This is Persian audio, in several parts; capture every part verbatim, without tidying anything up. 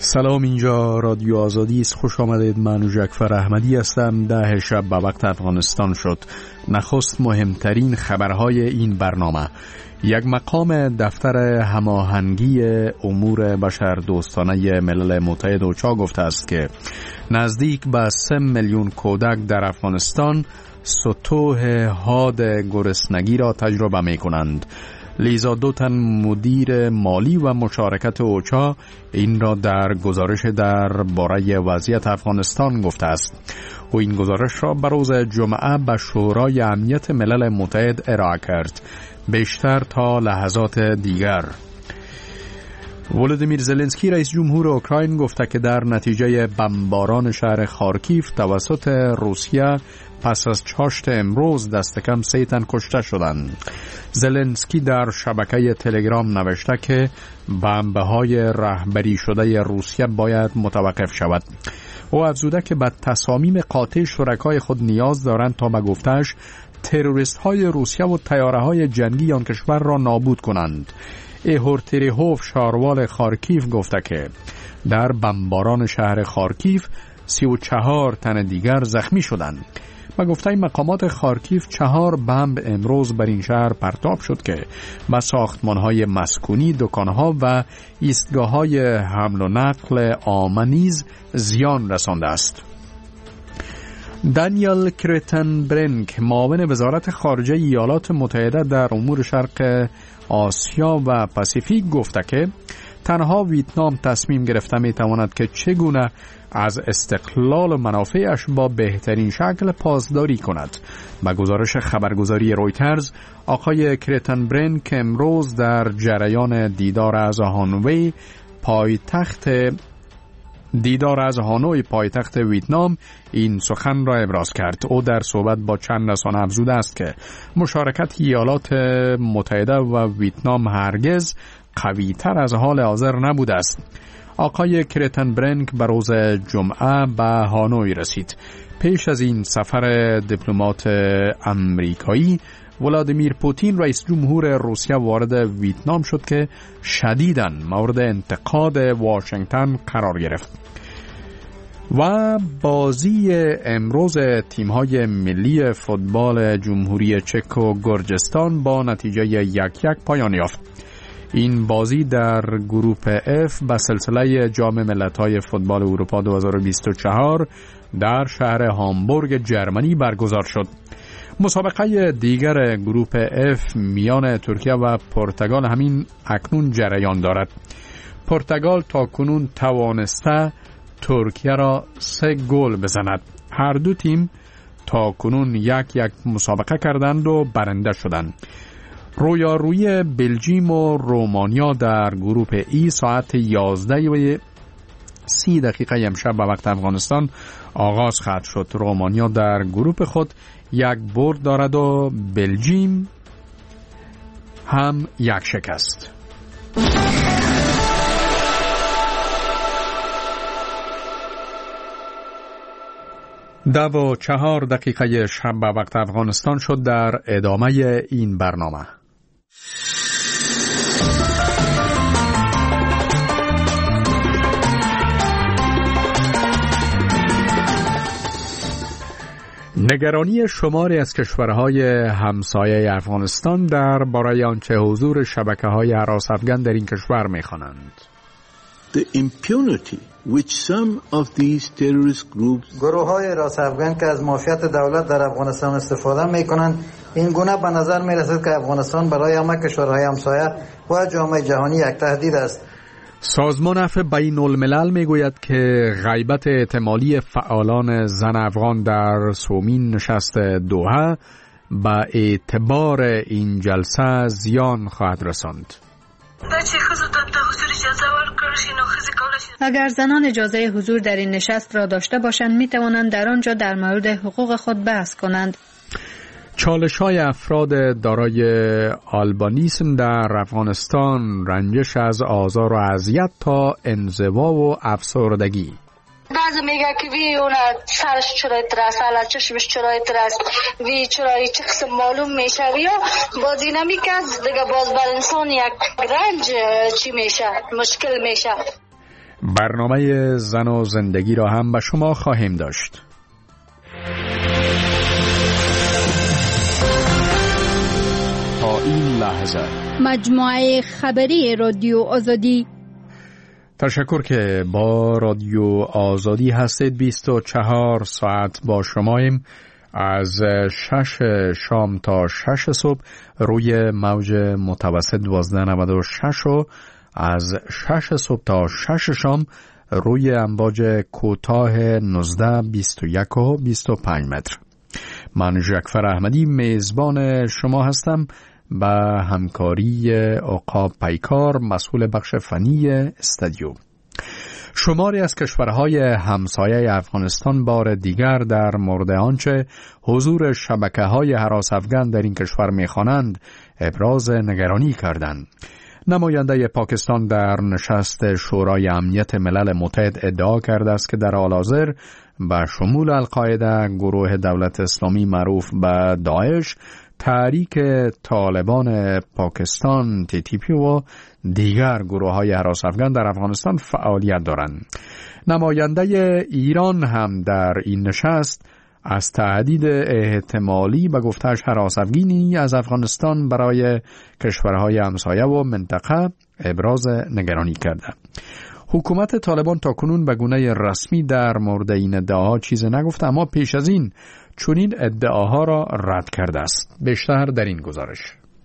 سلام، اینجا رادیو آزادی است. خوش آمدید. من جعفر احمدی هستم. ده شب به وقت افغانستان شد. نخست مهمترین خبرهای این برنامه. یک مقام دفتر هماهنگی امور بشردوستانه ملل متحد اوچا گفته است که نزدیک به سه میلیون کودک در افغانستان سطوح حاد گرسنگی را تجربه می کنند. لیزا دوتن مدیر مالی و مشارکت اوچا این را در گزارش در باره وضعیت افغانستان گفته است. او این گزارش را به روز جمعه به شورای امنیت ملل متحد ارائه کرد. بیشتر تا لحظات دیگر. ولودیمیر زلنسکی رئیس جمهور اوکراین گفته که در نتیجه بمباران شهر خارکیف توسط روسیه پس از چاشت امروز دست کم سه تن کشته شدند. زلنسکی در شبکه تلگرام نوشته که بمب‌های رهبری شده روسیه باید متوقف شود. او افزوده که به تصامیم قاطع شرکای خود نیاز دارند تا به گفته‌اش تروریست های روسیه و تیاره های جنگی آن کشور را نابود کنند. ایهور تریهوف شاروال خارکیف گفته که در بمباران شهر خارکیف سی و چهار تن دیگر زخمی شدند. و گفته مقامات خارکیف چهار بمب امروز بر این شهر پرتاب شد که به ساختمان‌های مسکونی، دکان‌ها و ایستگاه‌های حمل و نقل عامه نیز زیان رسانده است. دانیل کریتنبرینک معاون وزارت خارجه ایالات متحده در امور شرق آسیا و پاسیفیک گفته که تنها ویتنام تصمیم گرفته می تواند که چگونه از استقلال و منافعش با بهترین شکل پاسداری کند. با گزارش خبرگزاری رویترز، آقای کریتنبرینک امروز در جریان دیدار از هانوی پایتخت دیدار از هانوی پایتخت ویتنام این سخن را ابراز کرد. او در صحبت با چند رسانه افزوده است که مشارکت ایالات متحده و ویتنام هرگز قوی تر از حال حاضر نبوده است. آقای کریتنبرینک به روز جمعه به هانوی رسید. پیش از این سفر دیپلمات امریکایی ولادیمیر پوتین رئیس جمهور روسیه وارد ویتنام شد که شدیداً مورد انتقاد واشنگتن قرار گرفت. و بازی امروز تیم‌های ملی فوتبال جمهوری چک و گرجستان با نتیجه یک یک پایان یافت. این بازی در گروه اف به سلسله جام ملت‌های فوتبال اروپا دو هزار و بیست و چهار در شهر هامبورگ جرمنی برگزار شد. مسابقه دیگر گروه اف میان ترکیه و پرتغال همین اکنون جریان دارد. پرتغال تا کنون توانسته ترکیه را سه گل بزند. هر دو تیم تا کنون یک یک مسابقه کردند و برنده شدند. رویارویی بلژیم و رومانیا در گروه ای ساعت یازده و سی دقیقه امشب به وقت افغانستان آغاز خواهد شد. رومانیا در گروه خود یک برد دارد و بلژیم هم یک شکست. دو و چهار دقیقه شب به وقت افغانستان شد. در ادامه این برنامه نگرانی شماری از کشورهای همسایه افغانستان در باره آنچه حضور شبکه‌های هراس افغان در این کشور می‌خوانند. The impunity which some of these terrorist groups گروه‌های هراس افغان که از مافیات دولت در افغانستان استفاده می‌کنند، این گونه به نظر می‌رسد که افغانستان برای همه کشورهای همسایه و جامعه جهانی یک تهدید است. سازمان عفو بین الملل میگوید که غیبت احتمالی فعالان زن افغان در سومین نشست دوحه به اعتبار این جلسه زیان خواهد رساند. اگر زنان اجازه حضور در این نشست را داشته باشند می توانند در آنجا در مورد حقوق خود بحث کنند. چالش‌های افراد دارای آلبانیسم در افغانستان، رنجش از آزار و اذیت تا انزوا و افسردگی. بعضی میگه که وی اون سرش چرای ترس، حالا چشمش چرای ترس، وی چرای چه قسم معلوم میشه وی باز اینا میکرد دیگه باز بر انسان یک رنج چی میشه، مشکل میشه. برنامه زن و زندگی را هم به شما خواهیم داشت. تا این لحظه مجموعه خبری رادیو آزادی. تشکر که با رادیو آزادی هستید. بیست و چهار ساعت با شماییم، از شش شام تا شش صبح روی موج متوسط دوازده نود و شش و از شش صبح تا شش شام روی امواج کوتاه نوزده بیست و یک و بیست و پنج متر. من ژکفر احمدی میزبان شما هستم با همکاری عقاب پیکار مسئول بخش فنی استودیو. شماری از کشورهای همسایه افغانستان بار دیگر در مورد آنچه حضور شبکه‌های هراس افغان در این کشور می‌خوانند ابراز نگرانی کردند. نماینده پاکستان در نشست شورای امنیت ملل متحد ادعا کرده است که در حال حاضر به شمول القاعده، گروه دولت اسلامی معروف به داعش، تحریک طالبان پاکستان تی تی پی و دیگر گروه های هراس افغان در افغانستان فعالیت دارند. نماینده ایران هم در این نشست از تهدید احتمالی به گفته‌اش هراس افغانی از افغانستان برای کشورهای همسایه و منطقه ابراز نگرانی کرده. حکومت طالبان تاکنون به گونه رسمی در مورد این ادعاها چیزی نگفته، اما پیش از این چنین ادعاها را رد کرده است. بیشتر در این گزارش.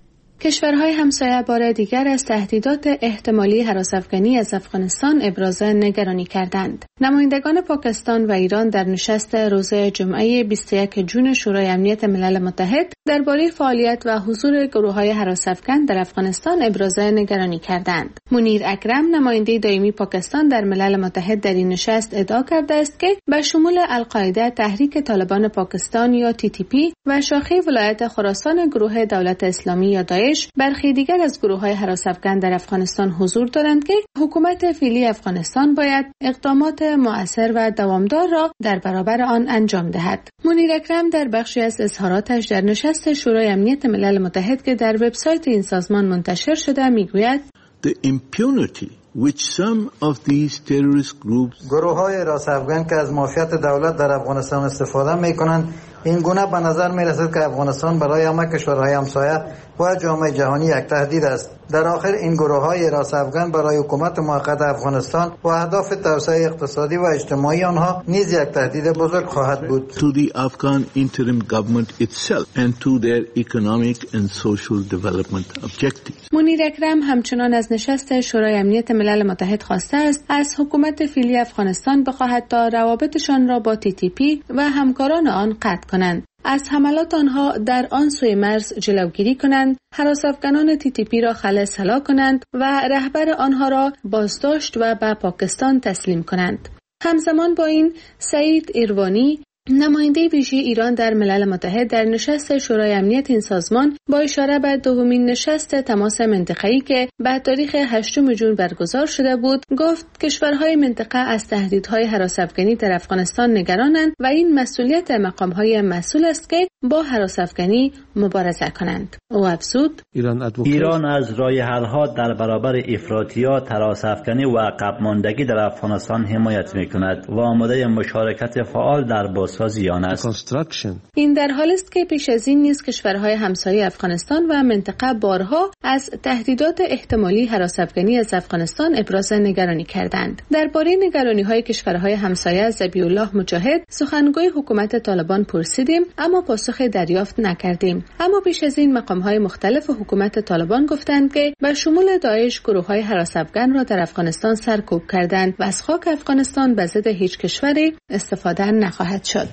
کشورهای همسایه بار دیگر از تهدیدات احتمالی هراس افغانی از افغانستان ابراز نگرانی کردند. نمایندگان پاکستان و ایران در نشست روز جمعه بیست و یک ژوئن شورای امنیت ملل متحد درباره فعالیت و حضور گروه‌های هراس افغان در افغانستان ابراز نگرانی کردند. منیر اکرم، نماینده دائمی پاکستان در ملل متحد، در این نشست ادعا کرده است که به شمول القاعده، تحریک طالبان پاکستان یا تی تی پی و شاخه ولایت خراسان گروه دولت اسلامی یا داعش برخی دیگر از گروه‌های هراس افغان در افغانستان حضور دارند که حکومت فعلی افغانستان باید اقدامات مؤثر و دوامدار را در برابر آن انجام دهد. منیر اکرم در بخشی از اظهاراتش در نشست شورای امنیت ملل متحد که در وبسایت این سازمان منتشر شده میگوید: The impunity which some of these terrorist groups گروه‌های هراس افغان که از معافیت دولت در افغانستان استفاده می‌کنند، این گونه به نظر می‌رسد که افغانستان برای همه کشورهای همسایه و جامعه جهانی یک تهدید است. در آخر این گروه‌های هراس افغان برای حکومت موقت افغانستان و اهداف توسعه اقتصادی و اجتماعی آنها نیز یک تهدید بزرگ خواهد بود. to the Afghan interim government itself and to their economic and social development objectives. منیر اکرم همچنان از نشست شورای امنیت ملل متحد خواسته است از حکومت فعلی افغانستان بخواهد تا روابطشان را با تی تی پی و همکاران آن قطع کنند، از حملات آنها در آن سوی مرز جلوگیری کنند، هراس افغانان تی تی پی را خلاص هلا کنند و رهبر آنها را بازداشت و به پاکستان تسلیم کنند. همزمان با این، سعید ایروانی، نماینده ویژه ایران در ملل متحد، در نشست شورای امنیت این سازمان با اشاره به دومین نشست تماس منطقه‌ای که به تاریخ هشتم ژوئن برگزار شده بود، گفت کشورهای منطقه از تهدیدهای هراس افغانی در افغانستان نگرانند و این مسئولیت مقام‌های مسئول است که با هراس افغانی مبارزه کنند. او افزود: ایران از راه حل‌ها در برابر افراطیات، هراس افغانی و عقب ماندگی در افغانستان حمایت می‌کند و آماده مشارکت فعال در بازسازی آن است. این در حالی است که پیش از این نیز کشورهای همسایه افغانستان و منطقه بارها از تهدیدات احتمالی هراس افغانی از افغانستان ابراز نگرانی کردند. درباره نگرانی‌های کشورهای همسایه از ذبیح الله مجاهد، سخنگوی حکومت طالبان، پرسیدیم اما پاسخ دریافت نکردیم. اما پیش از این مقام‌های مختلف حکومت طالبان گفتند که به شمول داعش گروه‌های هراس افغان را در افغانستان سرکوب کردند و از خاک افغانستان به ضد هیچ کشوری استفاده نخواهد شد.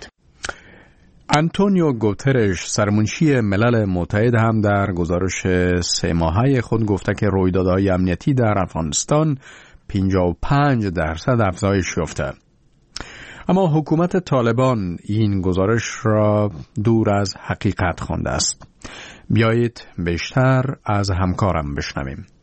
آنتونیو گوترش، سرمنشی ملل متحد، هم در گزارش سه ماهه خود گفته که رویدادهای امنیتی در افغانستان پنجاه و پنج درصد افزایش یافته. اما حکومت طالبان این گزارش را دور از حقیقت خوانده است. بیایید بیشتر از همکارم بشنویم.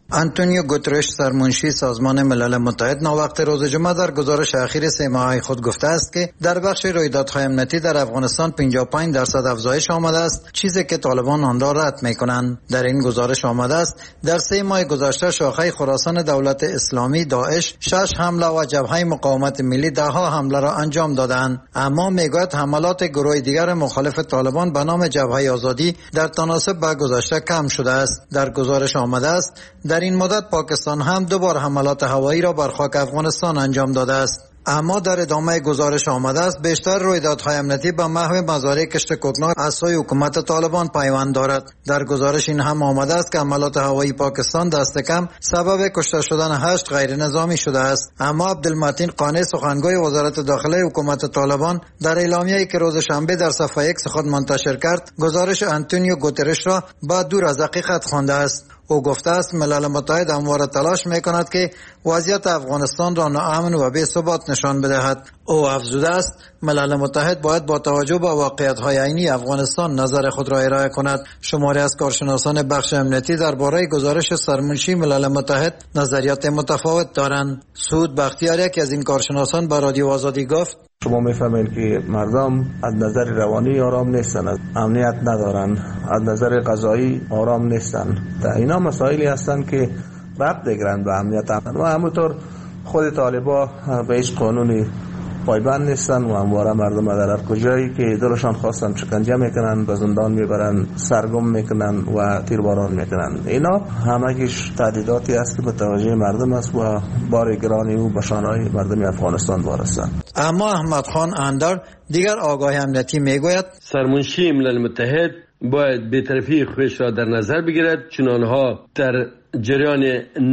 آنتونیو گوترش سرمنشی سازمان ملل متحد ناوقت روز جمعه در گزارش اخیر سه ماهه خود گفته است که در بخش رویدادهای امنیتی در افغانستان پنجاه و پنج درصد افزایش آمده است، چیزی که طالبان آن را رد می‌کنند. در این گزارش آمده است در سه ماه گذشته شاخه خراسان دولت اسلامی داعش شش حمله و جبهه مقاومت ملی ده ها حمله را انجام دادند، اما میگوید حملات گروه دیگر مخالف طالبان به نام جبهه آزادی در تناسب با گذشته کم شده است. در گزارش آمده است در این مدت پاکستان هم دو بار حملات هوایی را بر خاک افغانستان انجام داده است. اما در ادامه گزارش آمده است بیشتر رویدادهای امنیتی به محو مزارع کشت کوکنار از سوی حکومت طالبان پیوند دارد. در گزارش این هم آمده است که حملات هوایی پاکستان دست کم سبب کشته شدن هشت غیر نظامی شده است. اما عبدالمتین قانی سخنگوی وزارت داخله حکومت طالبان در اعلامیه‌ای که روز شنبه در صفحه ایکس خود منتشر کرد گزارش آنتونیو گوترش را با دور از حقیقت خوانده است. او گفته است ملل متحد همواره تلاش میکند که وضعیت افغانستان را ناامن و بی ثبات نشان بدهد. او افزوده است ملل متحد باید با توجه به واقعیت‌های عینی افغانستان نظر خود را ارائه کند. شماری از کارشناسان بخش امنیتی درباره گزارش سرمنشی ملل متحد نظریات متفاوت دارند. سعود بختیار یکی از این کارشناسان به رادیو آزادی گفت شما میفهمید که مردم از نظر روانی آرام نیستن، از امنیت ندارن، از نظر غذایی آرام نیستن. اینا مسائلی هستند که ربط دارند به امنیت و همونطور خود طالبا به هیچ قانونی پایبند نیستن و همواره مردم در هر کجایی که دلشان خواستن شکنجه میکنن، به زندان میبرن، سرگم میکنن و تیرباران میکنن. اینا همگیش تهدیداتی است که متوجه مردم است و بار گرانی او به شانه‌های مردم افغانستان وارستند. اما احمد خان اندر دیگر آگاه امنیتی میگوید سرمنشی ملل متحد باید بی‌طرفی خودش را در نظر بگیرد، چون آنها در جریان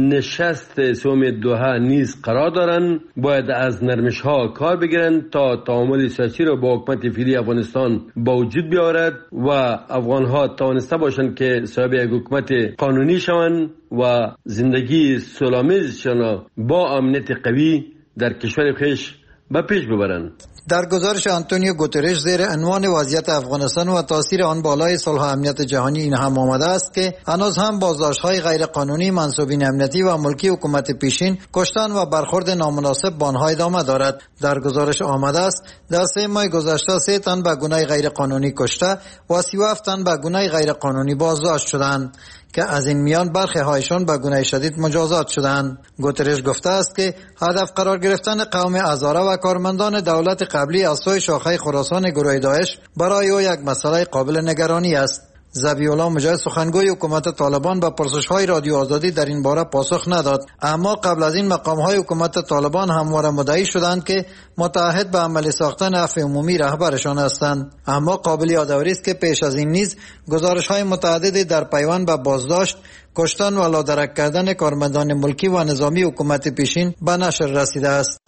نشست سوم دوحه نیز قرار دارند. باید از نرمش ها کار بگیرند تا تعامل سیاسی را با حکومت فعلی افغانستان با وجود بیاورد و افغان ها توانسته باشند که صاحب یک حکومت قانونی شوند و زندگی صلح‌آمیزشان با امنیت قوی در کشور خویش به پیش ببرند. در گزارش آنتونیو گوترش زیر عنوان وضعیت افغانستان و تاثیر آن بالای صلح و امنیت جهانی این هم آمده است که هنوز هم بازداشت‌های غیر قانونی منصوبین امنیتی و ملکی حکومت پیشین، کشتن و برخورد نامناسب با آنها ادامه دارد. در گزارش آمده است در سه ماه گذشته سه تن به گناه غیر قانونی کشته و سی و هفت تن به گناه غیر قانونی بازداشت شدند که از این میان برخی هایشان به گناه شدید مجازات شدند. گوترش گفته است که هدف قرار گرفتن قوم هزاره و کارمندان دولت قبلی از سوی شاخه خراسان گروه داعش برای او یک مسئله قابل نگرانی است. ذبیح الله مجاهد سخنگوی حکومت طالبان به پرسش‌های رادیو آزادی در این باره پاسخ نداد، اما قبل از این مقام‌های حکومت طالبان همواره مدعی شدند که متعهد به عملی ساختن عفو عمومی رهبرشان هستند. اما قابل یادآوری است که پیش از این نیز گزارش‌های متعددی در پیوند به بازداشت، کشتن و لادرک کردن کارمندان ملکی و نظامی حکومت پیشین به نشر رسیده است.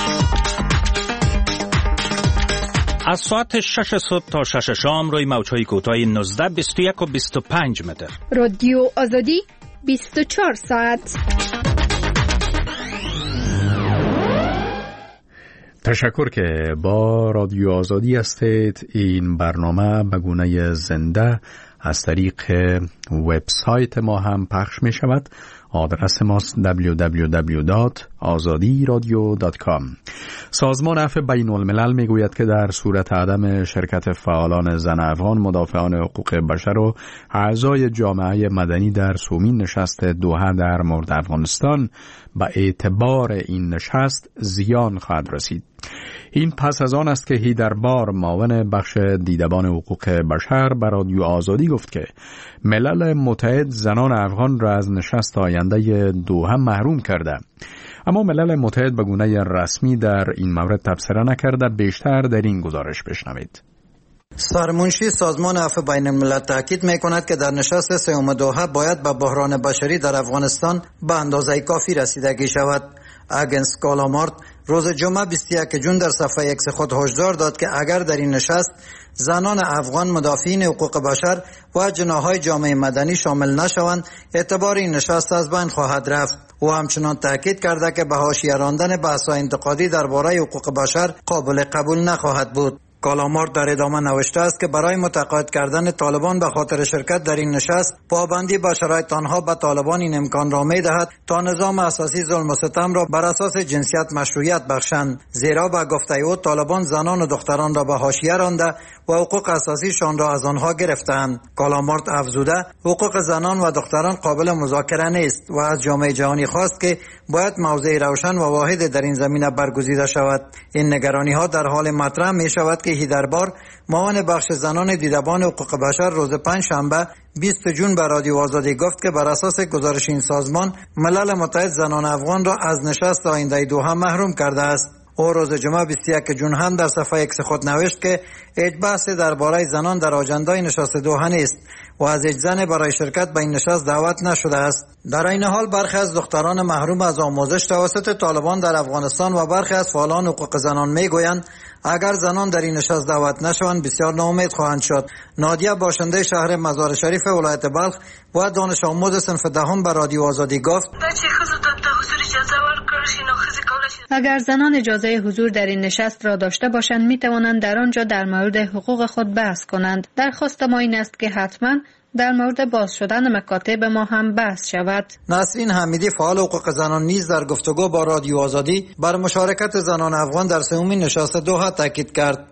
از ساعت شش صبح تا شش شام روی موج‌های کوتاه نوزده، بیست و یک و بیست و پنج متر. رادیو آزادی بیست و چهار ساعت. تشکر که با رادیو آزادی هستید. این برنامه به گونه زنده از طریق وبسایت ما هم پخش می شود. آدرس ماست دبلیو دبلیو دبلیو دات آزادی رادیو دات کام. سازمان عفو بین الملل می گوید که در صورت عدم شرکت فعالان زن افغان، مدافعان حقوق بشر و اعضای جامعه مدنی در سومین نشست دوحه در مورد افغانستان، به اعتبار این نشست زیان خواهد رسید. این پس از آن است که هیدربار، معاون بخش دیدبان حقوق بشر، به رادیو آزادی گفت که ملل متحد زنان افغان را از نشست آینده دوحه محروم کرده. اما ملل متحد به گونه رسمی در این مورد تبصره نکرده. بیشتر در این گزارش بشنوید. سرمنشی سازمان عفو بین الملل تاکید می‌کند که در نشست سوم دوحه باید به بحران بشری در افغانستان به اندازه کافی رسیدگی شود. اگنس کالامارت روز جمعه بیست و یک جون در صفحه ایکس خود هشدار داد که اگر در این نشست زنان افغان مدافعین حقوق بشر و جناح‌های جامعه مدنی شامل نشوند، اعتبار این نشست از بین خواهد رفت. او همچنان تاکید کرده که به حاشیه راندن بحث‌های انتقادی درباره حقوق بشر قابل قبول نخواهد بود. کالامارت در ادامه نوشته است که برای متقاعد کردن طالبان به خاطر شرکت در این نشست پابندی بر شرایط آنها به طالبان این امکان را می‌دهد تا نظام اساسی ظلم و ستم را بر اساس جنسیت مشروعیت بخشند، زیرا به گفته او طالبان زنان و دختران را به حاشیه رانده و حقوق اساسیشان را از آنها گرفتند. کالامارت افزوده حقوق زنان و دختران قابل مذاکره نیست و از جامعه جهانی خواست که باید موضع روشن و واحد در این زمینه برگزیده شود. این نگرانی ها در حال مطرح می شود که هیدربار معاون بخش زنان دیدبان حقوق بشر روز پنج شنبه بیست جون به رادیو آزادی گفت که بر اساس گزارش این سازمان ملل متحد زنان افغان را از نشست آینده دوحه محروم کرده است. او روز جمعه بیست و یک جون هم در صفحه ایکس خود نوشت که هیچ بحثی درباره زنان در آجندای نشست دوحه نیست و از هیچ زنی برای شرکت به این نشست دعوت نشده است. در این حال برخی از دختران محروم از آموزش توسط طالبان در افغانستان و برخی از فعالان حقوق زنان میگویند اگر زنان در این نشست دعوت نشوند بسیار ناامید خواهند شد. نادیه باشنده شهر مزار شریف ولایت بلخ و دانش آموز صنف دهم به رادیو آزادی گفت اگر زنان اجازه حضور در این نشست را داشته باشند می توانند در آنجا در مورد حقوق خود بحث کنند. درخواست ما این است که حتما در مورد باز شدن مکاتب ما هم بحث شود. نسرین حمیدی فعال حقوق زنان نیز در گفتگو با رادیو آزادی بر مشارکت زنان افغان در سومین نشست دوحه تاکید کرد.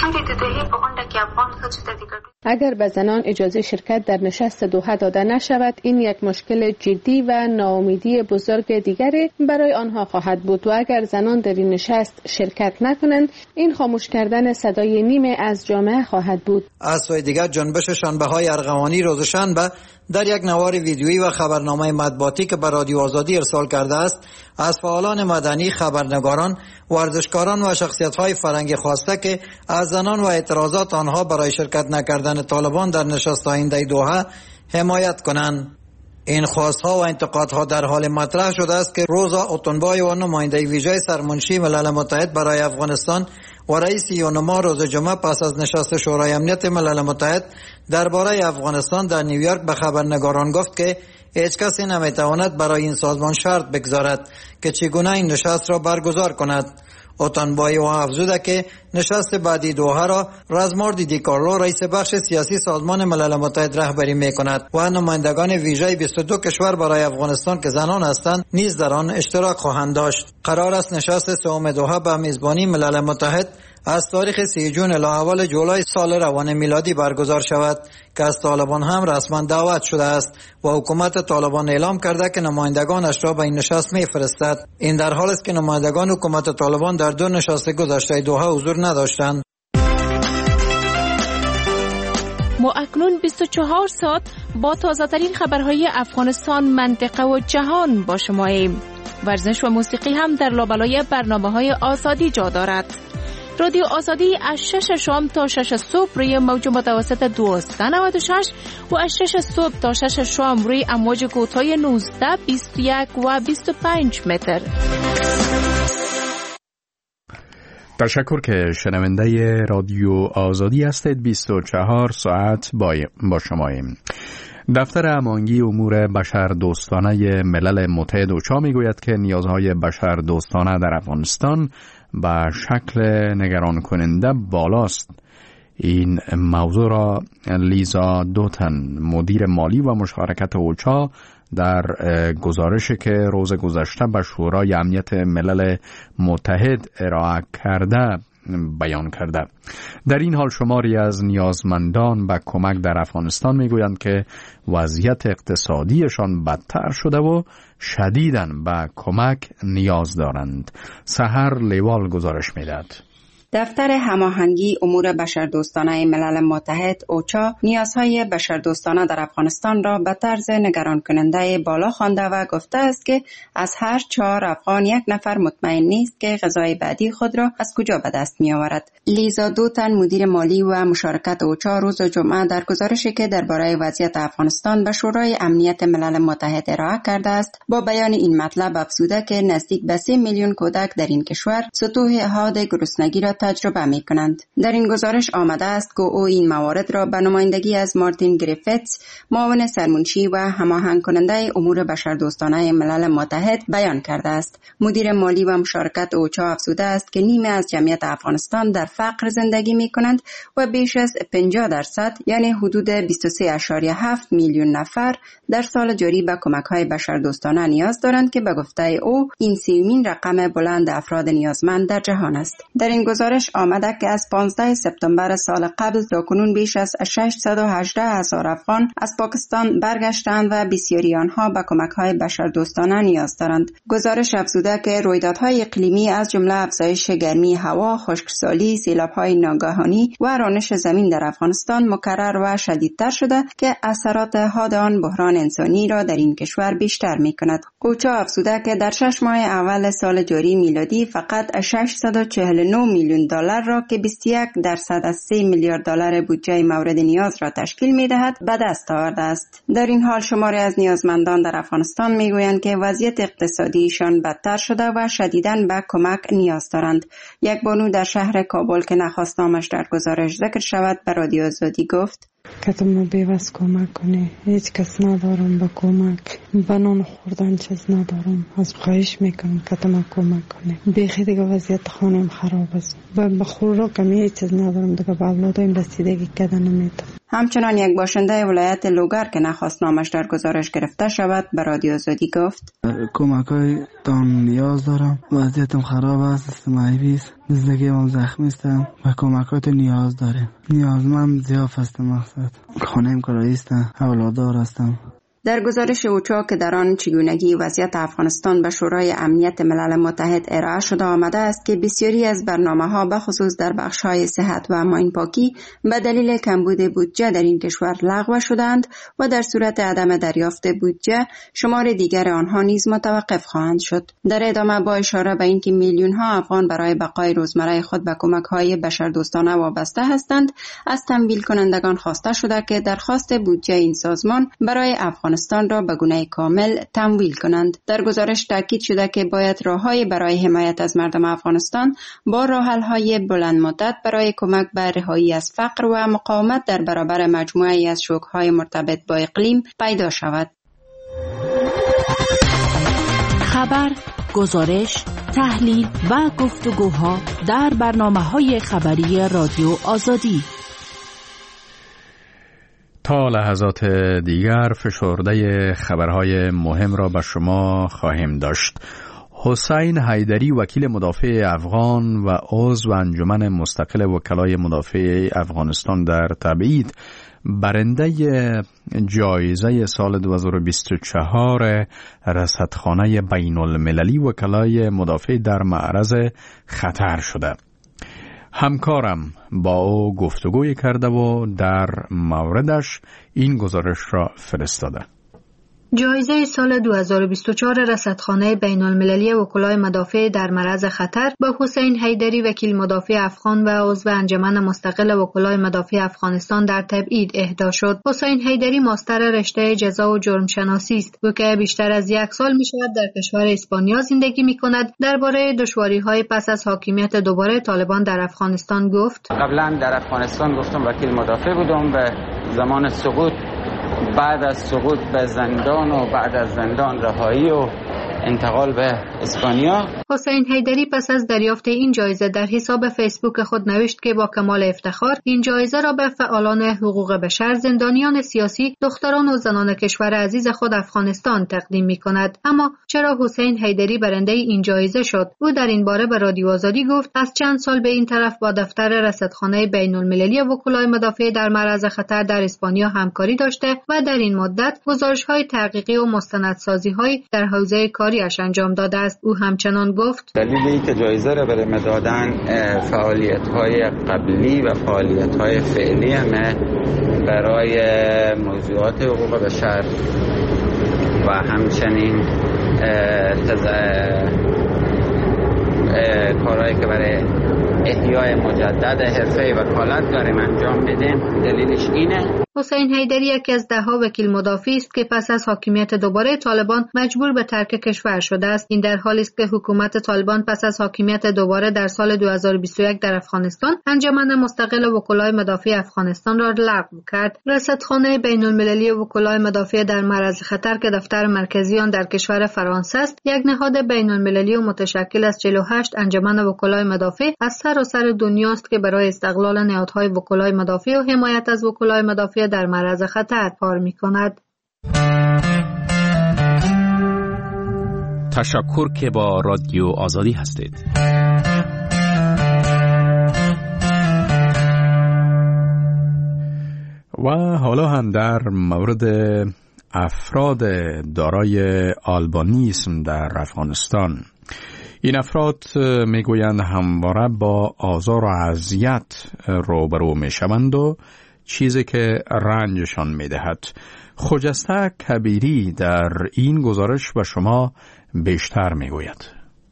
اگر به زنان اجازه شرکت در نشست دوحه داده نشود این یک مشکل جدی و ناامیدی بزرگ دیگری برای آنها خواهد بود و اگر زنان در این نشست شرکت نکنند این خاموش کردن صدای نیمه از جامعه خواهد بود. از سوی دیگر جنبش شنبه‌های ارغوانی روز شنبه در یک نوار ویدیویی و خبرنامه مطبوعاتی که به رادیو آزادی ارسال کرده است از فعالان مدنی، خبرنگاران، ورزشکاران و شخصیت‌های فرهنگی خواسته که از زنان و اعتراضات آنها برای شرکت نکردن طالبان در نشست آینده دوحه حمایت کنند. این خواستها و انتقادها در حال مطرح شده است که روزا اوتونبای و نماینده ویژه سرمنشی ملل متحد برای افغانستان و رئیس یونما روز جمعه پس از نشست شورای امنیت ملل متحد درباره افغانستان در نیویورک به خبرنگاران گفت که هیچ کسی نمیتواند برای این سازمان شرط بگذارد که چگونه این نشست را برگزار کند. اوتانبای و افزوده که نشست بعدی دوحه را رزماردی دی کارلو رئیس بخش سیاسی سازمان ملل متحد رهبری میکند و نمایندگان ویژه بیست و دو کشور برای افغانستان که زنان هستند نیز در آن اشتراک خواهند داشت. قرار است نشست سوم دوحه به میزبانی ملل متحد از تاریخ سی جون الی اول جولای سال روان میلادی برگزار شود که از طالبان هم رسما دعوت شده است و حکومت طالبان اعلام کرده که نمایندگانش را به این نشست میفرستد. این در حالی است که نمایندگان حکومت طالبان در دو نشست گذشته دوحه حضور نداشتند. ما اکنون بیست و چهار ساعت با تازه‌ترین خبرهای افغانستان، منطقه و جهان با شماییم. ورزش و موسیقی هم در لابلای برنامه‌های آزادی جا دارد. رادیو آزادی از شش شام تا شش صبح روی موج متوسط دویست و نود و شش و از شش صبح تا شش شام روی امواج کوتاه نوزده، بیست و یک و بیست و پنج متر. تشکر که شنونده رادیو آزادی هستید. بیست و چهار ساعت با, با شماییم. دفتر امانگی امور بشر دوستانه ملل متحد اوچا میگوید که نیازهای بشر دوستانه در افغانستان به شکل نگران کننده بالاست. این موضوع را لیزا دوتن مدیر مالی و مشارکت اوچا در گزارشی که روز گذشته به شورای امنیت ملل متحد ارائه کرده بیان کرده. در این حال شماری از نیازمندان به کمک در افغانستان میگویند که وضعیت اقتصادیشان بدتر شده و شدیداً به کمک نیاز دارند. سحر لیوال گزارش میدهد. دفتر هماهنگی امور بشردوستانه ملل متحد اوچا نیازهای بشردوستانه در افغانستان را به طرز نگران کننده بالا خوانده و گفته است که از هر چهار افغان یک نفر مطمئن نیست که غذای بعدی خود را از کجا به دست می آورد. لیزا دوتن مدیر مالی و مشارکت اوچا روز جمعه در گزارشی که درباره وضعیت افغانستان به شورای امنیت ملل متحد ارائه کرده است با بیان این مطلب افزوده که نزدیک به سه میلیون کودک در این کشور سطوح حاد گرسنگی را تجربه می کنند. در این گزارش آمده است که او این موارد را به نمایندگی از مارتین گریفتس، معاون سرمنشی و هماهنگ کننده امور بشردوستانه ملل متحد بیان کرده است. مدیر مالی و مشارکت اوچا افزوده است که نیمه از جمعیت افغانستان در فقر زندگی می کنند و بیش از پنجاه درصد یعنی حدود بیست و سه ممیز هفت میلیون نفر در سال جاری به کمک‌های بشردوستانه نیاز دارند که به گفته او این سیومین رقم بلند افراد نیازمند در جهان است. در این گزارش آمده که از پانزده سپتامبر سال قبل تاکنون بیش از ششصد و هجده هزار افغان از پاکستان برگشتند و بسیاری آنها به کمک‌های بشردوستانه نیاز دارند. گزارش افزوده که رویدادهای اقلیمی از جمله افزایش گرمی هوا، خشکسالی، سیلاب‌های ناگهانی و رانش زمین در افغانستان مکرر و شدیدتر شده که اثرات حاد آن بحران انسانی را در این کشور بیشتر می‌کند. اوچا افزوده که در شش ماه اول سال جاری میلادی فقط ششصد و چهل و نه میلیون دلار را که بیست و یک درصد از سه میلیارد دلار بودجه مورد نیاز را تشکیل می‌دهد به دست آورده است. در این حال شماری از نیازمندان در افغانستان میگویند که وضعیت اقتصادیشان بدتر شده و شدیداً به کمک نیاز دارند. یک بانو در شهر کابل که نخواست نامش در گزارش ذکر شود به رادیو آزادی گفت: کتم بیوست کمک کنه، هیچ کس ندارم با کمک، بنان خوردن چیز ندارم، از خواهش میکنم کتم کمک کنه. بیخی دیگه وضعیت خانم خراب است، به خوراک کمی هیچ چیز ندارم دیگه، به اولادایم رسیدگی کردن نمیتونم. همچنان یک باشنده ولایت لوگر که نخواست نامش در گزارش گرفته شود به رادیو آزادی گفت: کمک‌های تان نیاز دارم، وضعیتم خراب است، استماعی است، زندگیم زخمی استم و کمکات نیاز دارم. نیازمند ضعف هستم، مقصد خانه‌ام کرایی است، اولاددار هستم. در گزارش اوچا که در آن چگونگی وضعیت افغانستان به شورای امنیت ملل متحد ارائه شده آمده است که بسیاری از برنامه‌ها به خصوص در بخش‌های صحت و ماینپاکی به دلیل کمبود بودجه در این کشور لغو شدند و در صورت عدم دریافت بودجه شمار دیگر آنها نیز متوقف خواهند شد. در ادامه با اشاره به اینکه میلیون‌ها افغان برای بقای روزمره خود به کمک‌های بشردوستانه وابسته هستند، از تمویل کنندگان خواسته شده که درخواست بودجه این سازمان برای افغان افغانستان را به گونه کامل تمویل کنند. در گزارش تاکید شده که باید راه‌های برای حمایت از مردم افغانستان با راه‌حل‌های بلند مدت برای کمک به رهایی از فقر و مقاومت در برابر مجموعه‌ای از شوک‌های مرتبط با اقلیم پیدا شود. خبر، گزارش، تحلیل و گفتگوها در برنامه‌های خبری رادیو آزادی. تا لحظات دیگر فشرده خبرهای مهم را به شما خواهیم داشت. حسین حیدری وکیل مدافع افغان و عضو انجمن مستقل وکلای مدافع افغانستان در تبعید برنده جایزه سال دو هزار و بیست و چهار رصدخانه بین المللی وکلای مدافع در معرض خطر شده. همکارم با او گفتگوی کرده و در موردش این گزارش را فرستاده. جایزه سال دو هزار و بیست و چهار رصدخانه بین المللی وکلای مدافع در معرض خطر به حسین حیدری وکیل مدافع افغان و عضو انجمن مستقل وکلای مدافع افغانستان در تبعید اهدا شد. حسین حیدری ماستر رشته جزا و جرم شناسی است و که بیشتر از یک سال می شود در کشور اسپانیا زندگی می کند. درباره دشواری‌های پس از حاکمیت دوباره طالبان در افغانستان گفت: قبلا در افغانستان گفتم وکیل مدافع بودم، به زمان سقوط، بعد از سقوط به زندان و بعد از زندان رهایی و انتقال به اسپانیا. حسین حیدری پس از دریافت این جایزه در حساب فیسبوک خود نوشت که با کمال افتخار این جایزه را به فعالان حقوق بشر، زندانیان سیاسی، دختران و زنان کشور عزیز خود افغانستان تقدیم می کند. اما چرا حسین حیدری برنده این جایزه شد؟ او در این باره به رادیو آزادی گفت از چند سال به این طرف با دفتر رصدخانه بین المللی وکلای مدافع در معرض خطر در اسپانیا همکاری داشته و در این مدت گزارش‌های تحقیقی و مستندسازی‌های در حوزه کاریش انجام داده است. او همچنان گفت دلیل اینکه جایزه را برای دادن فعالیت‌های قبلی و فعالیت‌های فعلی همه برای موضوعات حقوق بشر و همچنین کارهایی که برای احیای مجدد حرفه وکالت داریم انجام بدیم. دلیلش اینه حسین حیدری یکی از دهها وکیل مدافع است که پس از حاکمیت دوباره طالبان مجبور به ترک کشور شده است. این در حالی است که حکومت طالبان پس از حاکمیت دوباره در سال دو هزار و بیست و یک در افغانستان انجمن مستقل وکلای مدافع افغانستان را لغو کرد. رصدخانه بین المللی وکلای مدافع در معرض خطر که دفتر مرکزی آن در کشور فرانسه است، یک نهاد بین المللی و متشکل از چهل و هشت انجمن وکلای مدافع از سراسر دنیا است که برای استقلال نهادهای وکلای مدافع و حمایت از وکلای مدافع در معرض خطر کار می‌کند. تشکر که با رادیو آزادی هستید. و حالا هم در مورد افراد دارای آلبانیسم در افغانستان. این افراد میگویند همواره با آزار و اذیت روبرو میشوند و چیزی که رنجشان میدهد. خجسته کبیری در این گزارش به شما بیشتر میگوید.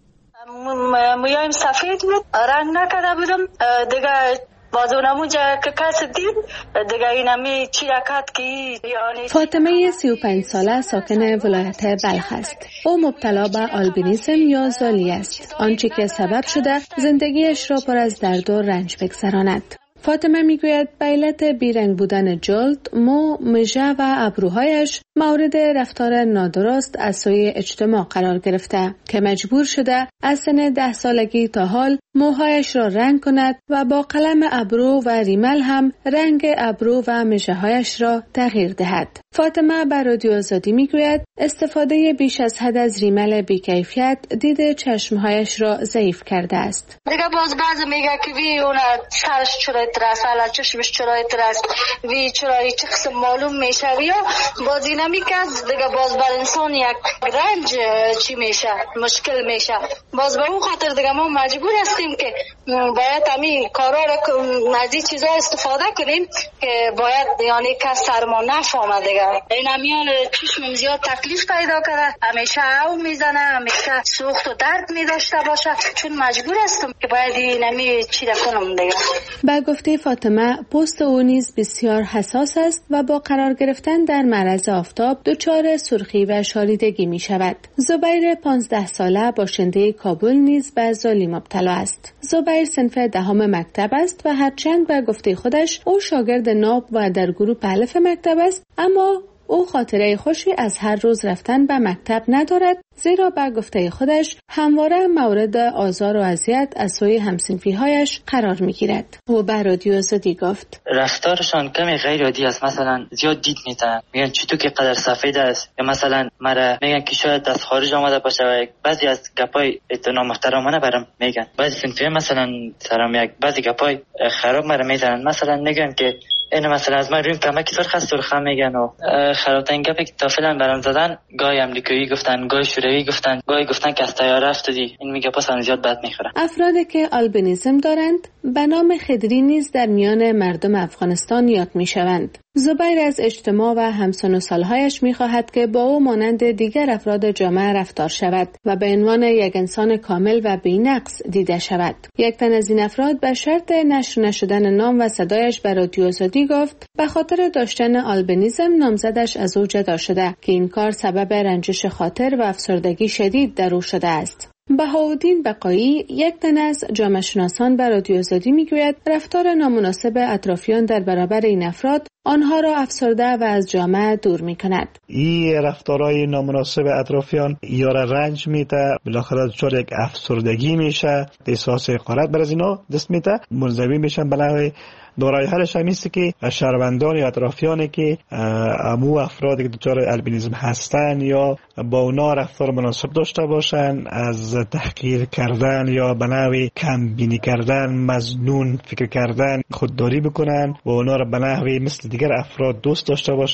مویایم سفید بود، رنگ نکرده بودم دیگه. بازونمو جا که کس دید دیگه اینمی چی رکت که یعنی فاطمه سی و پنج ساله ساکن ولایت بلخ است. او مبتلا به آلبینیسم یا زالی است، آنچه که سبب شده زندگیش را پر از درد و رنج بگذراند. فاطمه میگوید به علت بیرنگ بودن جلد، مو، مژه و ابروهایش مورد رفتار نادرست از سوی اجتماع قرار گرفته که مجبور شده از سن ده سالگی تا حال موهایش را رنگ کند و با قلم ابرو و ریمل هم رنگ ابرو و مژه‌هایش را تغییر دهد. فاطمه بر رادیو آزادی میگوید استفاده بیش از حد از ریمل بی‌کیفیت دید چشمهایش را ضعیف کرده است. دیگه باز باز میگه که وی اون سرش چرا ترس، حالا چشمش چرا ترس، وی چرا چه قسم معلوم میشه ویا باز اینا میگه دیگه باز بر انسان یک رنج چی میشه، مشکل میشه. باز به اون خاطر دیگه ما مجبور هستیم که باید همین کارا رو از این چیزا استفاده کنیم که باید یعنی کس سرما نفهمه دیگه. این همیان چشمم زیاد تکلیف پیدا کرده، همیشه او میزنه، همیشه سوخت و درد میداشته باشه، چون مجبور هستم که باید این همی چی را کنم دیگه. با گفته فاطمه پوست او نیز بسیار حساس است و با قرار گرفتن در معرض آفتاب دچار سرخی و شاریدگی می شود. زبیر پانزده ساله باشنده کابل نیز به زالی مبتلا است. زبیر صنف دهم مکتب است و هرچند به گفته خودش او شاگرد ناب و در گروه الف مکتب است، اما او خاطره خوشی از هر روز رفتن به مکتب ندارد، زیرا به گفته خودش همواره مورد آزار و اذیت از سوی همصنفی‌هایش قرار می‌گیرد. او به رادیو آزادی گفت رفتارشان کمی غیر عادی است. مثلا زیاد دید میزنن، میگن چطور که قدر سفید است، یا مثلا مرا میگن که شاید از خارج آمده باشه و بعضی از گپای نامحترمانه برام میگن. بعضی صنفی مثلا سرام یک بعضی گپای خراب مرا میزنن، مثلا میگن که این مثلا از من رویم کمکی سرخ است سرخم میگن و خرابترین گپی که تا فعلا برام زدن گاهی امریکایی گفتن، گاهی شوروی گفتن، گاهی گفتن که از طیاره افتادی. این میگه پس هم زیاد بد میخوره. افرادی که آلبینیسم دارند به نام خدری نیز در میان مردم افغانستان یاد میشوند. زبیر از اجتماع و همسن و سالهایش میخواهد که با او مانند دیگر افراد جامعه رفتار شود و به عنوان یک انسان کامل و بی‌نقص دیده شود. یک تن از این افراد به شرط نشر نشدن نام و صدایش بر رادیو آزادی گفت به خاطر داشتن آلبینیسم نامزدش از او جدا شده که این کار سبب رنجش خاطر و افسردگی شدید در او شده است. بهاءالدین بقایی یک تن از جامعه شناسان به رادیو آزادی میگوید رفتار نامناسب اطرافیان در برابر این افراد آنها را افسرده و از جامعه دور می کند. این رفتارهای نامناسب اطرافیان یا را رنج میده، بالاخره دچار یک افسردگی میشه، احساس حقارت بر از اینا دست میده، منزوی میشن بلای دارای حلش همیسته که شهروندان یا اطرافیانی که امو افرادی که دچار البینیسم هستن یا با اونا رفتار مناسب داشته باشن، از تحقیر کردن یا به نحوی کم بینی کردن، مظنون فکر کردن خودداری بکنن و اونا را به نحوی مثل دیگر افراد دوست داشته باشن.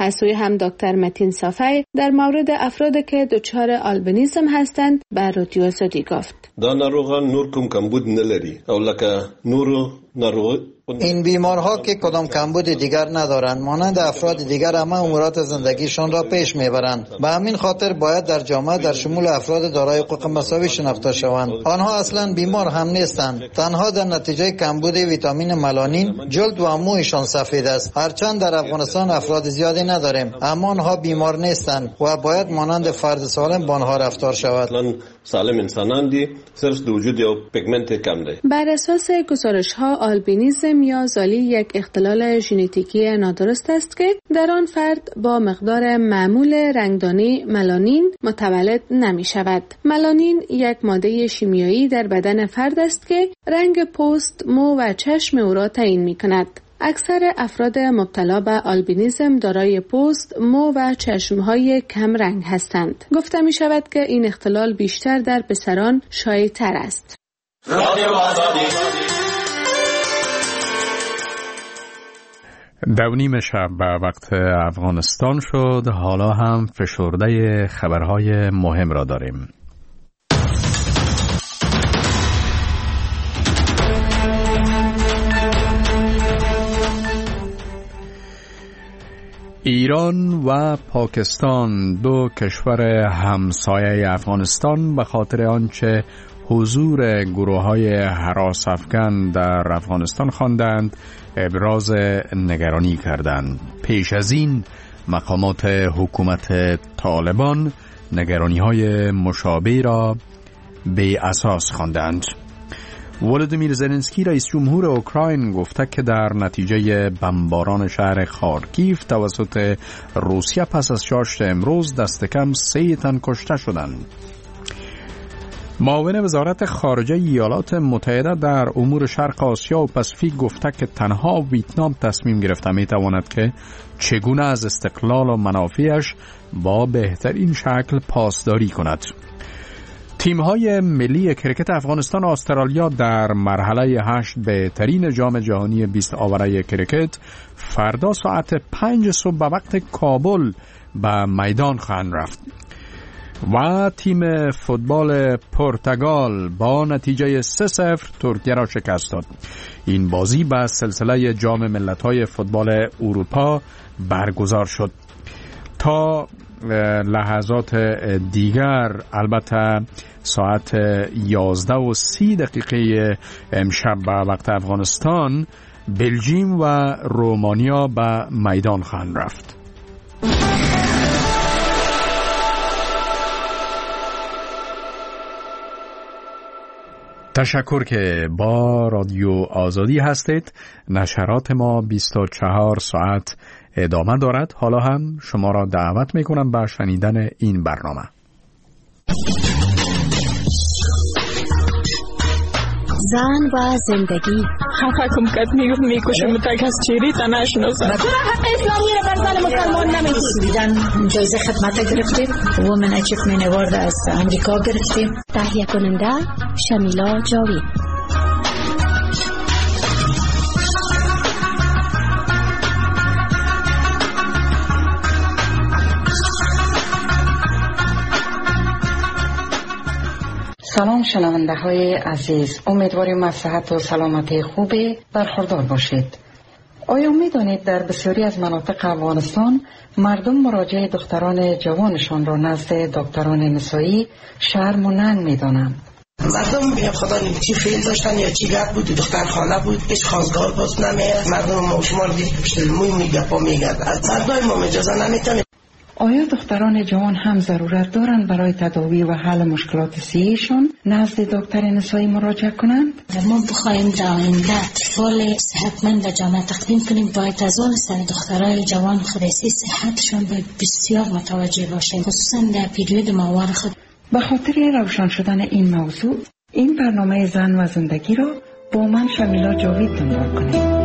از سوی هم دکتر متین صافی در مورد افرادی که دچار آلبینیسم هستند به رادیو آزادی گفت. دا ناروغان نور کوم کمبود نلري او لکه نورو ناروغ این بیمارها که کدام کمبود دیگر ندارند مانند افراد دیگر اما امورات زندگیشان را پیش میبرند. به همین خاطر باید در جامعه در شمول افراد دارای حقوق مساوی شناخته شوند. آنها اصلا بیمار هم نیستند، تنها در نتیجه کمبود ویتامین ملانین جلد و مویشان سفید است. هرچند در افغانستان افراد زیادی نداریم اما آنها بیمار نیستند و باید مانند فرد سالم با آنها رفتار شود. سالم انسانان دی صرف د وجود یو پیگمنت کم دی. بر اساس گزارش ها آلبینیسم یا زالی یک اختلال ژنتیکی نادرست است که در آن فرد با مقدار معمول رنگدانی ملانین متولد نمی شود. ملانین یک ماده شیمیایی در بدن فرد است که رنگ پوست، مو و چشم او را تعیین می کند. اکثر افراد مبتلا به آلبینیسم دارای پوست، مو و چشمهای کم رنگ هستند. گفته می شود که این اختلال بیشتر در پسران شایع تر است. دو نیم شب به وقت افغانستان شد. حالا هم فشرده خبرهای مهم را داریم. ایران و پاکستان، دو کشور همسایه افغانستان، به خاطر آنچه حضور گروه‌های هراس افکن در افغانستان خواندند ابراز نگرانی کردند. پیش از این مقامات حکومت طالبان نگرانی‌های مشابه را بی اساس خواندند. ولودیمیر زلنسکی رئیس جمهور اوکراین گفته که در نتیجه بمباران شهر خارکیف توسط روسیه پس از شاشت امروز دست کم سه تن کشته شدند. معاون وزارت خارجه ایالات متحده در امور شرق آسیا و پاسیفیک گفته که تنها ویتنام تصمیم گرفته می تواند که چگونه از استقلال و منافعش با بهترین شکل پاسداری کند. تیم‌های ملی کرکت افغانستان و استرالیا در مرحله هشت بهترین جام جهانی بیست آوره کرکت فردا ساعت پنج صبح به وقت کابل به میدان خواهند رفت. و تیم فوتبال پرتغال با نتیجه سه صفر ترکیه را شکست داد. این بازی به سلسله جام ملت‌های فوتبال اروپا برگزار شد. تا لحظات دیگر البته ساعت یازده و سی دقیقه امشب به وقت افغانستان بلژیم و رومانیا به میدان خواهند رفت. تشکر که با رادیو آزادی هستید. نشرات ما بیست و چهار ساعت ادامه دارد. حالا هم شما را دعوت می کنم به شنیدن این برنامه. زن و زندگی خفه کم کت میگفت میکشم تک از چیری تا نشناسم تو را حق اسلامی را بر زن مسلمان نمیدی. سویدن جایزه خدمت گرفتیم، وومن اچیومنت اوارد از امریکا گرفتیم. تهیه کننده شمیلا جاوید. سلام شنونده های عزیز، امیدواریم از صحت و سلامتی خوبی برخوردار باشید. آیا میدانید در بسیاری از مناطق افغانستان مردم مراجعه دختران جوانشان را نزد دکتران نسایی شرم و ننگ میدانند؟ مردم بیا خدا نمیدونم چی فیل داشتن یا چی گرد بود، دختر خانه بود، هیچ خواستگار باز نمیاد. مردم ما شما دید پشت موی میگپا میگرد، مردم ما اجازه نمیتونه. آیا دختران جوان هم ضرورت دارند برای تداوی و حل مشکلات صحیشان نزد دکتر نسایی مراجعه کنند؟ ما بخوایم در آینده اطفال صحتمند و جامعه تقدیم کنیم باید از آن سر دخترای جوان خودسی صحتشان به بسیار متوجه باشیم، خصوصا در پیریود ماهوار خود. به خاطر روشن شدن این موضوع این برنامه زن و زندگی را با من شمیلا جاوید دنبال کنید.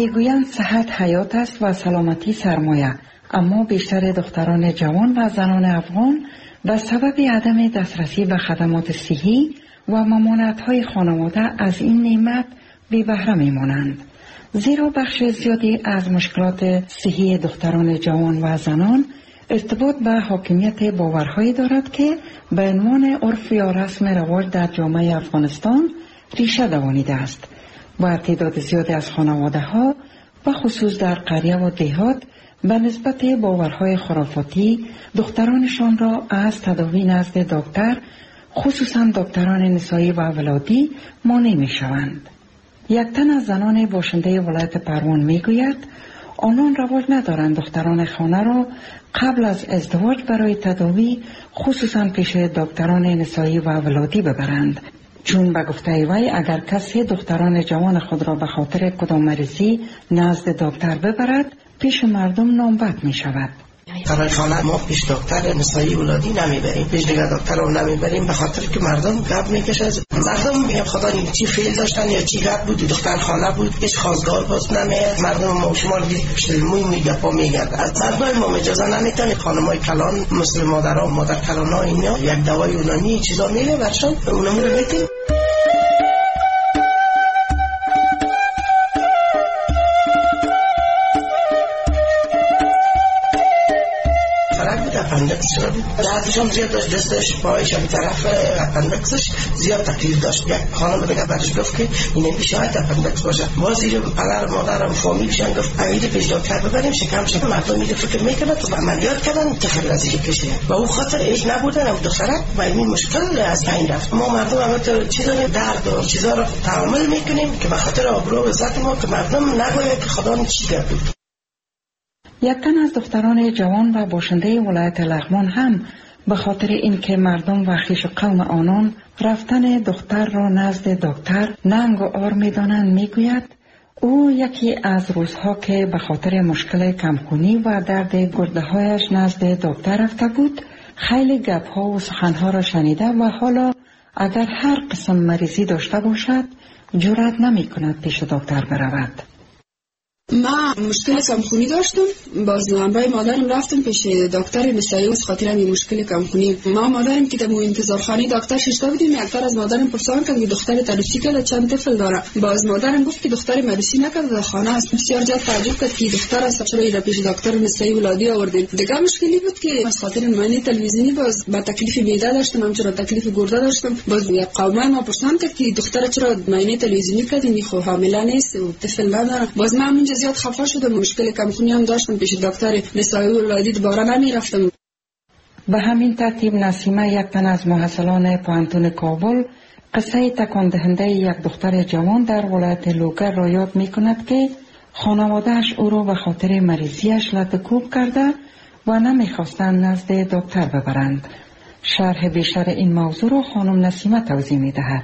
میگویند صحت حیات است و سلامتی سرمایه، اما بیشتر دختران جوان و زنان افغان به سبب عدم دسترسی به خدمات صحی و ممانعت‌های خانواده از این نعمت بی بهره میمانند، زیرا بخش زیادی از مشکلات صحی دختران جوان و زنان ارتباط به حاکمیت باورهایی دارد که به عنوان عرف یا رسم رواج در جامعه افغانستان ریشه دوانیده است و تعداد زیادی از خانواده ها و خصوص در قریه و دیهات به نسبت باورهای خرافاتی دخترانشان را از تداوی نزد دکتر، خصوصا دکتران نسایی و ولادی، مانع می شوند. یک تن از زنان باشنده ولایت پروان می گوید آنان رواج ندارند دختران خانه را قبل از ازدواج برای تداوی خصوصا پیش دکتران نسایی و ولادی ببرند، چون به گفته وی اگر کسی دختران جوان خود را به خاطر کدام مریضی نزد دکتر ببرد پیش مردم نامبد می شود. در خانه ما پیش دکتر نسایی ولادی نمیبریم، پیش دیگر دکتر رو نمیبریم به خاطر که مردم گپ میکشه. مردم میگن خدا این چی فیل داشتن یا چی گپ بود، دختر خانه بود، هیچ خواستگار باز نمیاد. مردم ما شما رو دید پشت موی میگپا میگن. از مردم ما اجازه نمیتن خانمای کلان مثل مادرها مادر کلانا اینا یک دوای یونانی چیزا میله برشان اونم رو میتین. اپندکس شده بود، دردش هم زیاد داشت، دستش پایش هم طرف اپندکسش زیاد تکلیف داشت. یک خانم دیگه بعدش گفت که این شاید اپندکس باشه. باز زیر پدر مادرم فامیلشان گفت امید پیش دکتر ببریم شکم شکم. مردم میگه فکر میکنه تو عملیات کردن تخیل از اینکه کشه و او خاطر ایش نبودن هم دخترک و این مشکل از بین رفت. ما مردم هم تو چیزا درد و چیزا رو تعامل میکنیم که به خاطر آبرو و عزت ما که مردم نگوید که خدا چی کرد. یک تن از دختران جوان و باشنده ولایت لغمان هم به خاطر اینکه مردم و خویش قوم آنان رفتن دختر را نزد دکتر ننگ و عار می‌دانند میگوید او یکی از روزها که به خاطر مشکل کمخونی و درد گرده‌هایش نزد دکتر رفته بود خیلی گپ‌ها و سخن‌ها را شنیده و حالا اگر هر قسم مریضی داشته باشد جرأت نمی‌کند پیش دکتر برود. ما مشکل کمخونی داشتم، باز همراه مادرم رفتم پیش دکتر نسایی از خاطر این مشکل کمخونی. ما مادرم که در انتظارخانه دکتر ششته بودیم، یک بار از مادرم پرسان کرد که دختر عروسی کرده چند طفل داره. باز مادرم گفت که دختر عروسی نکرده در خانه است. بسیار زیاد تعجب کرد که دختر است، چرا ایرا پیش دکتر نسایی ولادی آوردیم. دیگه مشکلی بود که از خاطر معاینه تلویزیونی باز با تکلیف معده داشتم، هم چرا تکلیف گرده داشتم. باز یک قوم ما پرسان کرد که دختر چرا معاینه تلویزیونی کردی، میخو حامله نیست و طفل نداره. باز من اونجا زیاد خفه شدم، مشکل کمخونی هم داشتم، پیش دکتر نسایی ولادی دوباره نمیرفتم. به همین ترتیب نسیمه، یک تن از محصلان پوهنتون کابل، قصه تکان دهنده یک دختر جوان در ولایت لوگر را یاد می کند که خانواده‌اش او را به خاطر مریضیش لطکوب کرده و نمیخواستند نزد دکتر ببرند. شرح بیشتر این موضوع را خانم نسیمه توضیح می دهد.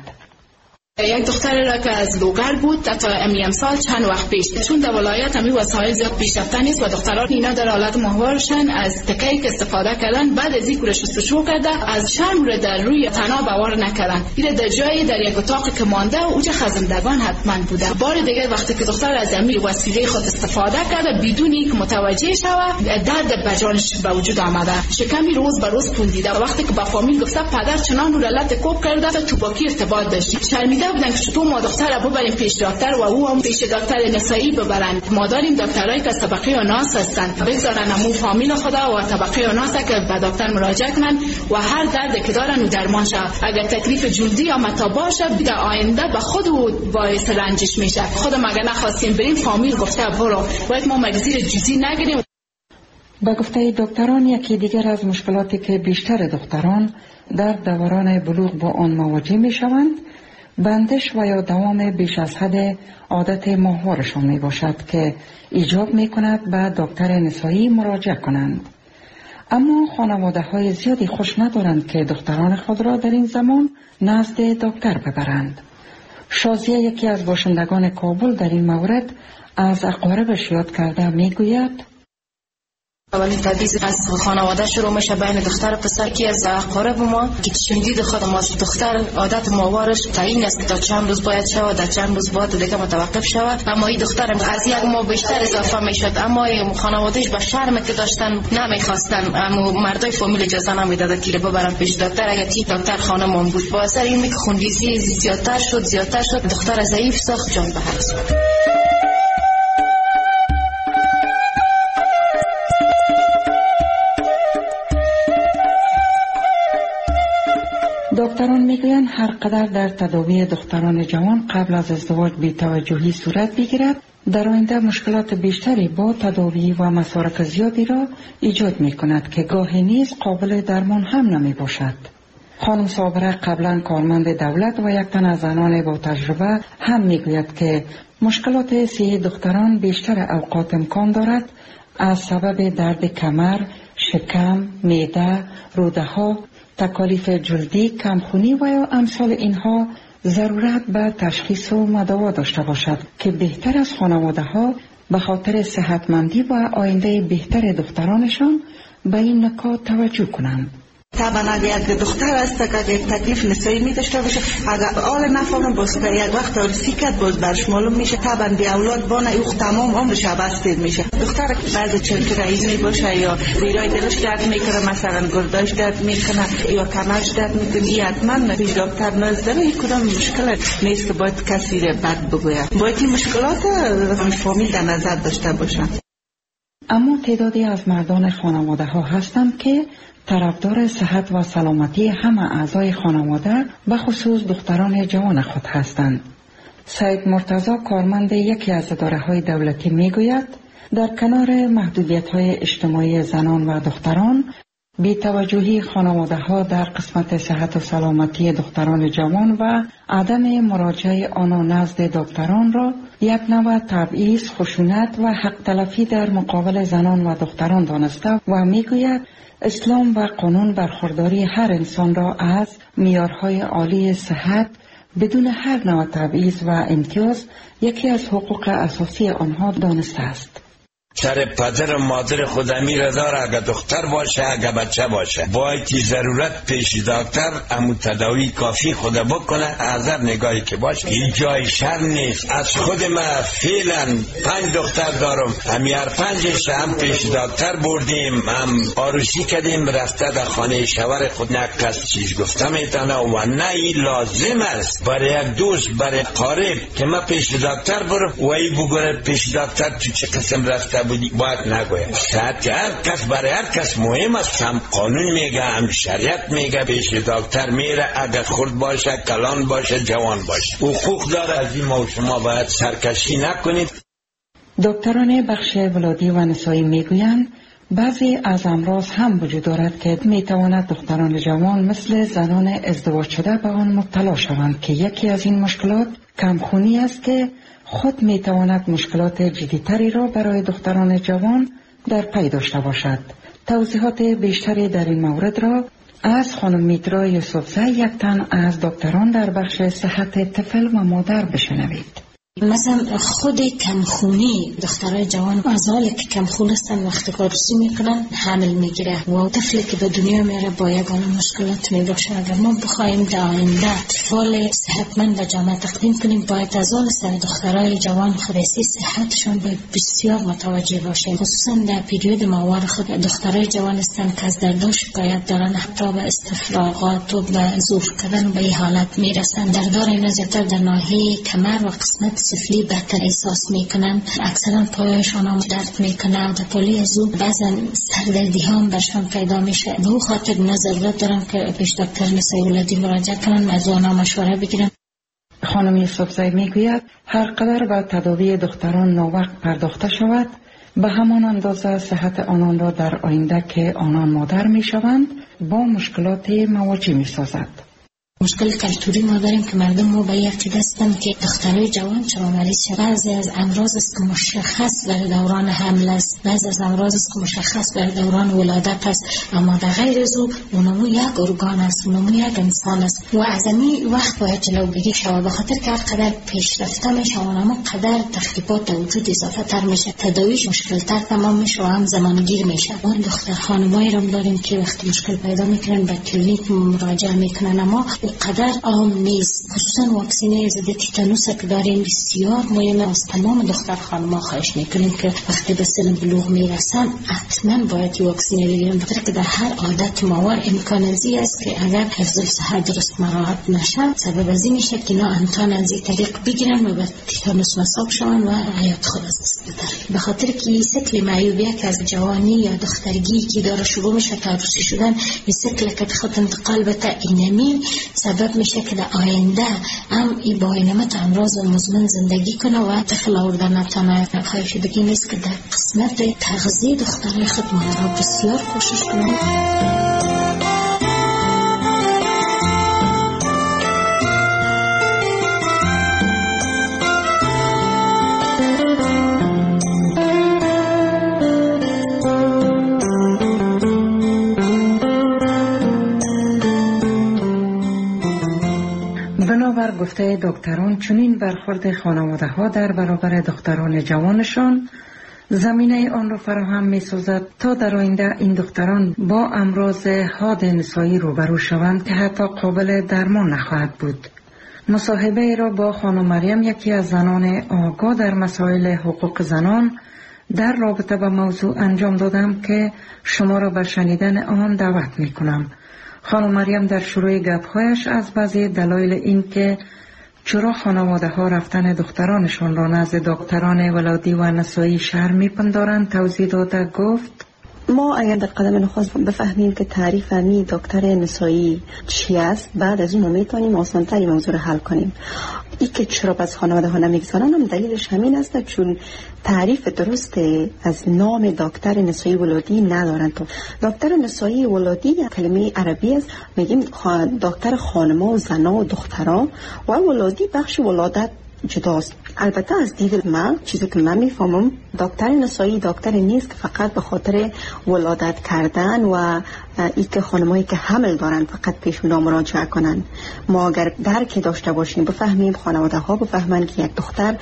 یک دختر را که از لوگر بود تا امیم سال چند وقت پیش، چون در ولایت همی وسایل زیاد پیشرفته نیست و دختران اینا در حالت ماهوارشن از تکه‌ای که استفاده کردن بعد از اینکه شستشو کرده از شرم رو در روی تناب باور نکردن، این در جای در یک اتاق که مانده و اوج خزندگان حتما بوده. بار دیگه وقتی که دختر از امی وسیله خود استفاده کرده بدون اینکه متوجه شود درد بر جانش به وجود آمده، شکمی روز به روز پوندیده. وقتی که با فامیل گفته پدر چنان رو لط کوب کرده تا توپاکی ارتباط داشت، شرمیده بودن که چطور ما دختر رو ببریم پیش دکتر و او هم پیش دکتر نسایی ببرند. ما داریم دکترایی که از طبقه آناس هستند، بگذارن همون فامیل خدا و طبقه آناس که به دکتر مراجعه کنن و هر درد که دارن و درمان شه. اگر تکلیف جلدی یا متا باشه در آینده به خود باعث رنجش میشه. خودم اگر نخواستیم بریم فامیل گفته برو، باید ما مریضی رو جدی نگیریم. به گفته دکتران یکی دیگر از مشکلاتی که بیشتر دختران در دوران بلوغ با آن مواجه می شوند بندش و یا دوام بیش از حد عادت ماهوارشان می باشد که ایجاب می کند به دکتر نسایی مراجعه کنند. اما خانواده های زیادی خوش ندارند که دختران خود را در این زمان نزد دکتر ببرند. شازیه یکی از باشندگان کابل در این مورد از اقاربش یاد کرده می گوید اولین تبعیض از خانواده شروع میشه بین دختر و پسر که از اقارب ما که شنیدید خود ما دختر عادت ماوارش تعیین است که تا چند روز باید شود در چند روز بعد دیگه متوقف شود، اما این دختر از یک ماه بیشتر اضافه میشد، اما خانوادهش به شرم که داشتن نمیخواستن، اما مردای فامیل اجازه نمیدادن که ببرن پیش دکتر. اگه تی دکتر خانم بود با اثر این که خونریزی زیادتر شد زیادتر شد دختر ضعیف ساخت جان به هر سو. دکتران میگویند هر قدر در تداوی دختران جوان قبل از ازدواج بی‌توجهی صورت بگیرد، در آینده مشکلات بیشتری با تداوی و مسارک زیادی را ایجاد می کند که گاهی نیز قابل درمان هم نمی باشد. خانم صابره قبلا کارمند دولت و یک تن از زنان با تجربه هم میگوید که مشکلات صحی دختران بیشتر اوقات امکان دارد از سبب درد کمر، شکم، معده، روده ها، تکالیف جلدی، کمخونی و یا امثال اینها ضرورت به تشخیص و مداوا داشته باشد که بهتر از خانواده ها به خاطر صحتمندی و آینده بهتر دخترانشان به این نکات توجه کنند. طبعا اگر یک دختر است که یک تکلیف نسایی می داشته باشه، اگر آل نفهمه باز که یک وقت آرسی کرد باز برش معلوم میشه، طبعا بی اولاد بانه اوخ تمام عمرش عبستید میشه. دختر بعض چلک رئیس می باشه یا بیرای دلش درد میکنه، مثلا گرداش درد میکنه یا کمرش درد میکنه، این حتما پیش دکتر نزدن. این کدام مشکل نیست که باید کسی را بد بگوید، باید این مشکلات فامیل در نظر داشته باشن. اما تعدادی از مردان خانواده ها هستند که طرفدار صحت و سلامتی همه اعضای خانواده به خصوص دختران جوان خود هستند. سید مرتضی کارمند یکی از اداره‌های دولتی میگوید در کنار محدودیت‌های اجتماعی زنان و دختران، بی‌توجهی خانواده‌ها در قسمت صحت و سلامتی دختران جوان و عدم مراجعه آنها نزد دکتران را یک نوع تبعیض، خشونت و حق تلفی در مقابل زنان و دختران دانسته و میگوید اسلام و قانون برخورداری هر انسان را از معیارهای عالی صحت بدون هر نوع تبعیض و امتیاز یکی از حقوق اساسی آنها دانسته است. سر پدر و مادر خودمی را داره، اگه دختر باشه اگه بچه باشه باید ضرورت پیش دکتر امو تداوی کافی خود بکنه. هزار نگاهی که باشه این جای شر نیست. از خود ما فعلا پنج دختر دارم، همی هر پنجش هم پیش دکتر بردیم، هم آروسی کردیم، رفته در خانه شوهر خود نه کس چیز گفته میتونه و نه این لازم است برای یک دوست برای قارب که ما پیش دکتر برم و ای بگره پیش دکتر تو چه قسم رفته بودی باید نگوید. صحت هر کس برای هر کس مهم است، هم قانون میگه هم شریعت میگه پیش دکتر میره، اگر خرد باشه کلان باشه جوان باشه حقوق داره. از این ما شما باید سرکشی نکنید. دکتران بخش ولادی و نسایی میگویند بعضی از امراض هم وجود دارد که میتواند دختران جوان مثل زنان ازدواج شده به آن مبتلا شوند که یکی از این مشکلات کمخونی است که خود میتواند مشکلات جدیتری را برای دختران جوان در پی داشته باشد. توضیحات بیشتری در این مورد را از خانم میترا یوسفزی یک تن از دکتران در بخش صحت طفل و مادر بشنوید. مثلا خود کمخونی دخترای جوان از حالی که کمخون هستن وقتی کارسی میکنن حمل میگیره و طفلی که به دنیا میره با یگانه مشکلات میباشه. اگر ما بخوایم در آینده اطفال صحتمند به جامعه تقدیم کنیم باید از حال سر دخترای جوان خودسی صحتشان به بسیار متوجه باشیم، خصوصا در پیریود ماهوار خود دخترای جوان هستن که از دردها شکایت دارن، حتی به استفراغات و به زور کردن به این حالت میرسن. دردار این زیادتر در ناحیه کمر و قسمت سفلی بهتر احساس میکنن، اکثرا پایشان هم درد میکنه و در پالی از او بعضا سردردی هم برشان پیدا میشه. به او خاطر ضرورت دارم که پیش دکتر نسای ولادی مراجعه کنن، از آنها مشوره بگیرن. خانم یوسفزی میگوید هر قدر به تداوی دختران ناوقت پرداخته شود به همان اندازه صحت آنان را در آینده که آنان مادر میشوند با مشکلات مواجه میسازد. مشکل کلتوری ما داریم که مردم ما به یک دستن که دخترای جوان چرا مریض شد. بعضی از امراض است که مشخص برای دوران حمل است، بعضی از امراض است که مشخص برای دوران ولادت است، اما در غیر از او اونمو یک ارگان است، اونمو یک انسان است و از این وقت باید جلوگیری شود. به خاطر که هر قدر پیشرفته میشه اونمو قدر تخریبات وجود اضافه تر میشه، تداویش مشکل تر تمام میشه و هم زمانگیر میشه. اون دختر خانمایی رو داریم که وقتی مشکل پیدا میکنن به کلینیک مراجعه میکنن، اما قدر عام نیست. خصوصا واکسینه ضد تیتانوس که داریم بسیار مهمه. از تمام دختر خانم‌ها خواهش میکنیم که وقتی به سن بلوغ میرسن حتما باید واکسینه بگیرن، بخاطر که در هر عادت ماور امکان ازی است که اگر حفظ صحت درست مراعات نشه سبب ازی میشه که اینا امتحان از این طریق بگیرن و به تیتانوس مصاب شون و حیات خود از دست بدن. به خاطر که سیکل معیوبیه که از جوانی یا دخترگی که داره شروع میشه تا عروسی شدن، این سیکل که خود انتقال به اینمی سبب میشه که در آینده هم ای با اینمت امراض مزمن زندگی کنه و دخل آوردن نتانه. خواهش دیگه نیست که در قسمت تغذیه دخترای خود مادرها بسیار کوشش کنه. بنابر گفته دکتران چنین برخورد خانواده ها در برابر دختران جوانشان زمینه آن را فراهم می سازد تا در آینده این دختران با امراض حاد نسایی روبرو شوند که حتی قابل درمان نخواهد بود. مصاحبه را با خانم مریم، یکی از زنان آگاه در مسائل حقوق زنان، در رابطه با موضوع انجام دادم که شما را به شنیدن آن دعوت می کنم. خانم مریم در شروع گپ‌هایش از بعضی دلایل این که چرا خانواده ها رفتن دخترانشان را نزد دکتران ولادی و نسایی شرم می‌پندارند توضیح داده گفت: ما اگر در قدم نخست بفهمیم که تعریف می دکتر نسایی چی است، بعد از اون میتونیم آسان‌تر موضوع رو حل کنیم. ای که چرا از خانواده ها نمیگذارن هم دلیلش همین است چون تعریف درست از نام دکتر نسایی ولادی ندارن. تو دکتر نسایی ولادی کلمه عربی است، میگیم دکتر خانما و زنا و دختران و ولادی بخش ولادت جداست. البته از دید من چیزی که من میفهمم دکتر نسایی دکتر نیست که فقط به خاطر ولادت کردن و ای که خانمایی که حمل دارن فقط پیش اونا مراجعه کنن. ما اگر درک داشته باشیم بفهمیم، خانواده ها بفهمن که یک دختر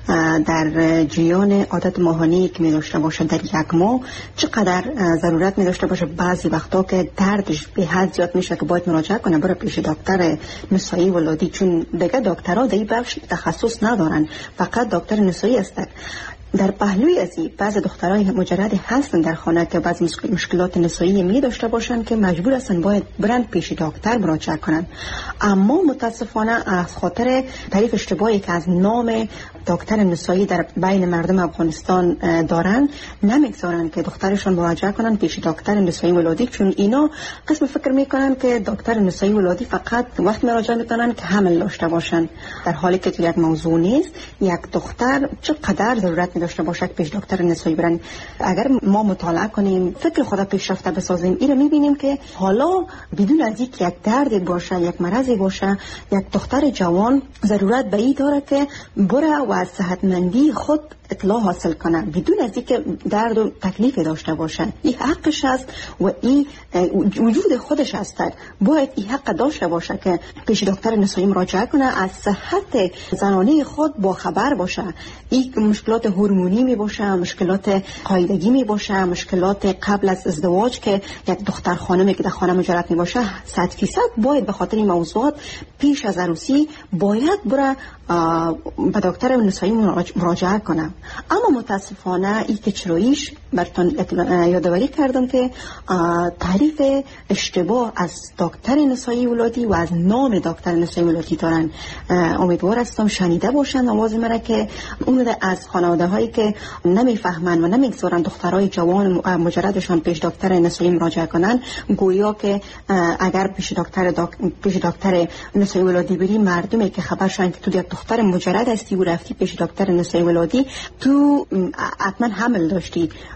در جریان عادت ماهانی که می داشته باشه در یک ماه چقدر ضرورت می داشته باشه، بعضی وقتا که دردش به حد زیاد میشه که باید مراجعه کنه بره پیش دکتر نسایی ولادی، چون دیگه دکترها در این بخش تخصص ندارن، فقط دکتر نسایی هستند. در پهلوی از این بعض دخترای مجرد هستن در خانه که بعض مشکلات نسایی می داشته باشن که مجبور هستن باید برن پیش دکتر مراجعه کنن. اما متاسفانه از خاطر تعریف اشتباهی که از نام دکتر نسایی در بین مردم افغانستان دارن نمیگذارن که دخترشون مراجعه کنن پیش دکتر نسایی ولادی، چون اینا قسم فکر میکنن که دکتر نسایی ولادی فقط وقت مراجعه میکنن که حمل داشته باشن، در حالی که تو یک موضوع نیست. یک دختر چقدر ضرورت داشته باشه که پیش دکتر نسایی برن. اگر ما مطالعه کنیم، فکر خود پیشرفته بسازیم، این رو میبینیم که حالا بدون از اینکه یک درد باشه، یک مرضی باشه، یک دختر جوان ضرورت به این داره که بره و از صحتمندی خود اطلاع حاصل کنه بدون از اینکه درد و تکلیف داشته باشه. این حقش است و این وجود خودش است. باید این حق داشته باشه که پیش دکتر نسایی مراجعه کنه، از صحت زنانه خود با خبر باشه. این مشکلات هورمونی می باشه، مشکلات قاعدگی می باشه، مشکلات قبل از ازدواج که یک دختر خانمی که در خانه مجرد می باشه، صد فیصد باید به خاطر این موضوعات پیش از عروسی باید بره به دکتر نسایی مراجعه کنه. اما متاسفانه این که چراییش براتون یادآوری کردم که تعریف اشتباه از دکتر نسایی ولادی و از نام دکتر نسایی ولادی دارن. امیدوار هستم شنیده باشن آواز مرا که اون از خانواده هایی که نمیفهمن و نمیگذارن دخترای جوان مجردشان پیش دکتر نسایی مراجعه کنن، گویا که اگر پیش دکتر دک... پیش دکتر نسایی ولادی بری، مردمی که خبرشن که تو یک دختر مجرد هستی و رفتی پیش دکتر نسایی ولادی، تو حتما حمل داشتی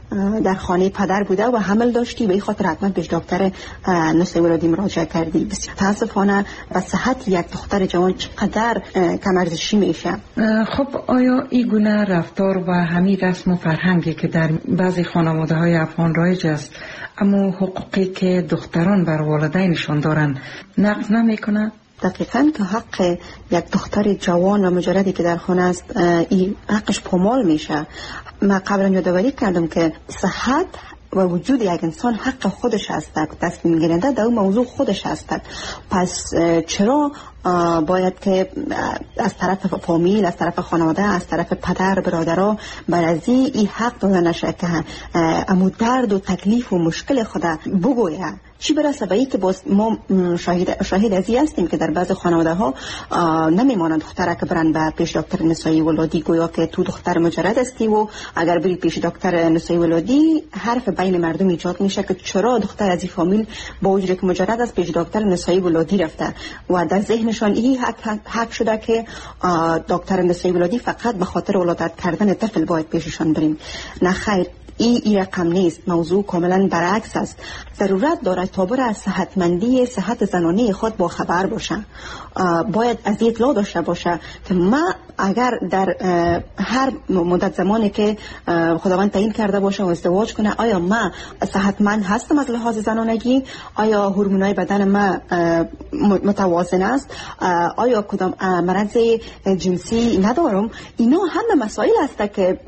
در خانه پدر بوده و حمل داشتی و این خاطر حتما پیش دکتر نسای ولادی مراجعه کردی. بسیار متاسفانه و صحت یک دختر جوان چقدر کم ارزشی میشه. خب آیا این گونه رفتار و همین رسم و فرهنگی که در بعضی خانواده های افغان رایج است اما حقوقی که دختران بر والدینشان دارن نقض نمیکنه؟ دقیقاً که حق یک دختر جوان و مجردی که در خانه است این حقش پامال میشه. من قبلا یادآوری کردم که صحت و وجود یک انسان حق خودش است، تصمیم گیرنده در اون موضوع خودش است. پس چرا باید که از طرف فامیل، از طرف خانواده، از طرف پدر برادرها بر از این حق داده نشه که امو درد و تکلیف و مشکل خود بگویه؟ چی برسه به این که باز ما شاهد شاهد ازی هستیم که در بعض خانواده ها نمیمانند دختره که برن به پیش دکتر نسایی ولادی گویا که تو دختر مجرد هستی و اگر بری پیش دکتر نسایی ولادی حرف بین مردم ایجاد میشه که چرا دختر از این فامیل با وجودی که مجرد از پیش دکتر نسایی ولادی رفته و در ذهنشان این حق, حق شده که دکتر نسایی ولادی فقط به خاطر ولادت کردن طفل باید پیششان بریم. نه خیر، این ای رقم نیست. موضوع کاملا برعکس است. ضرورت داره تا بر از صحتمندی صحت زنانه خود با خبر باشه. باید از اطلاع داشته باشه که ما اگر در هر مدت زمانی که خداوند تعیین کرده باشه و ازدواج کنه آیا ما صحتمند هستم از لحاظ زنانگی؟ آیا هورمونای بدن ما متوازن است؟ آیا کدام مرض جنسی ندارم؟ اینا همه مسائل است که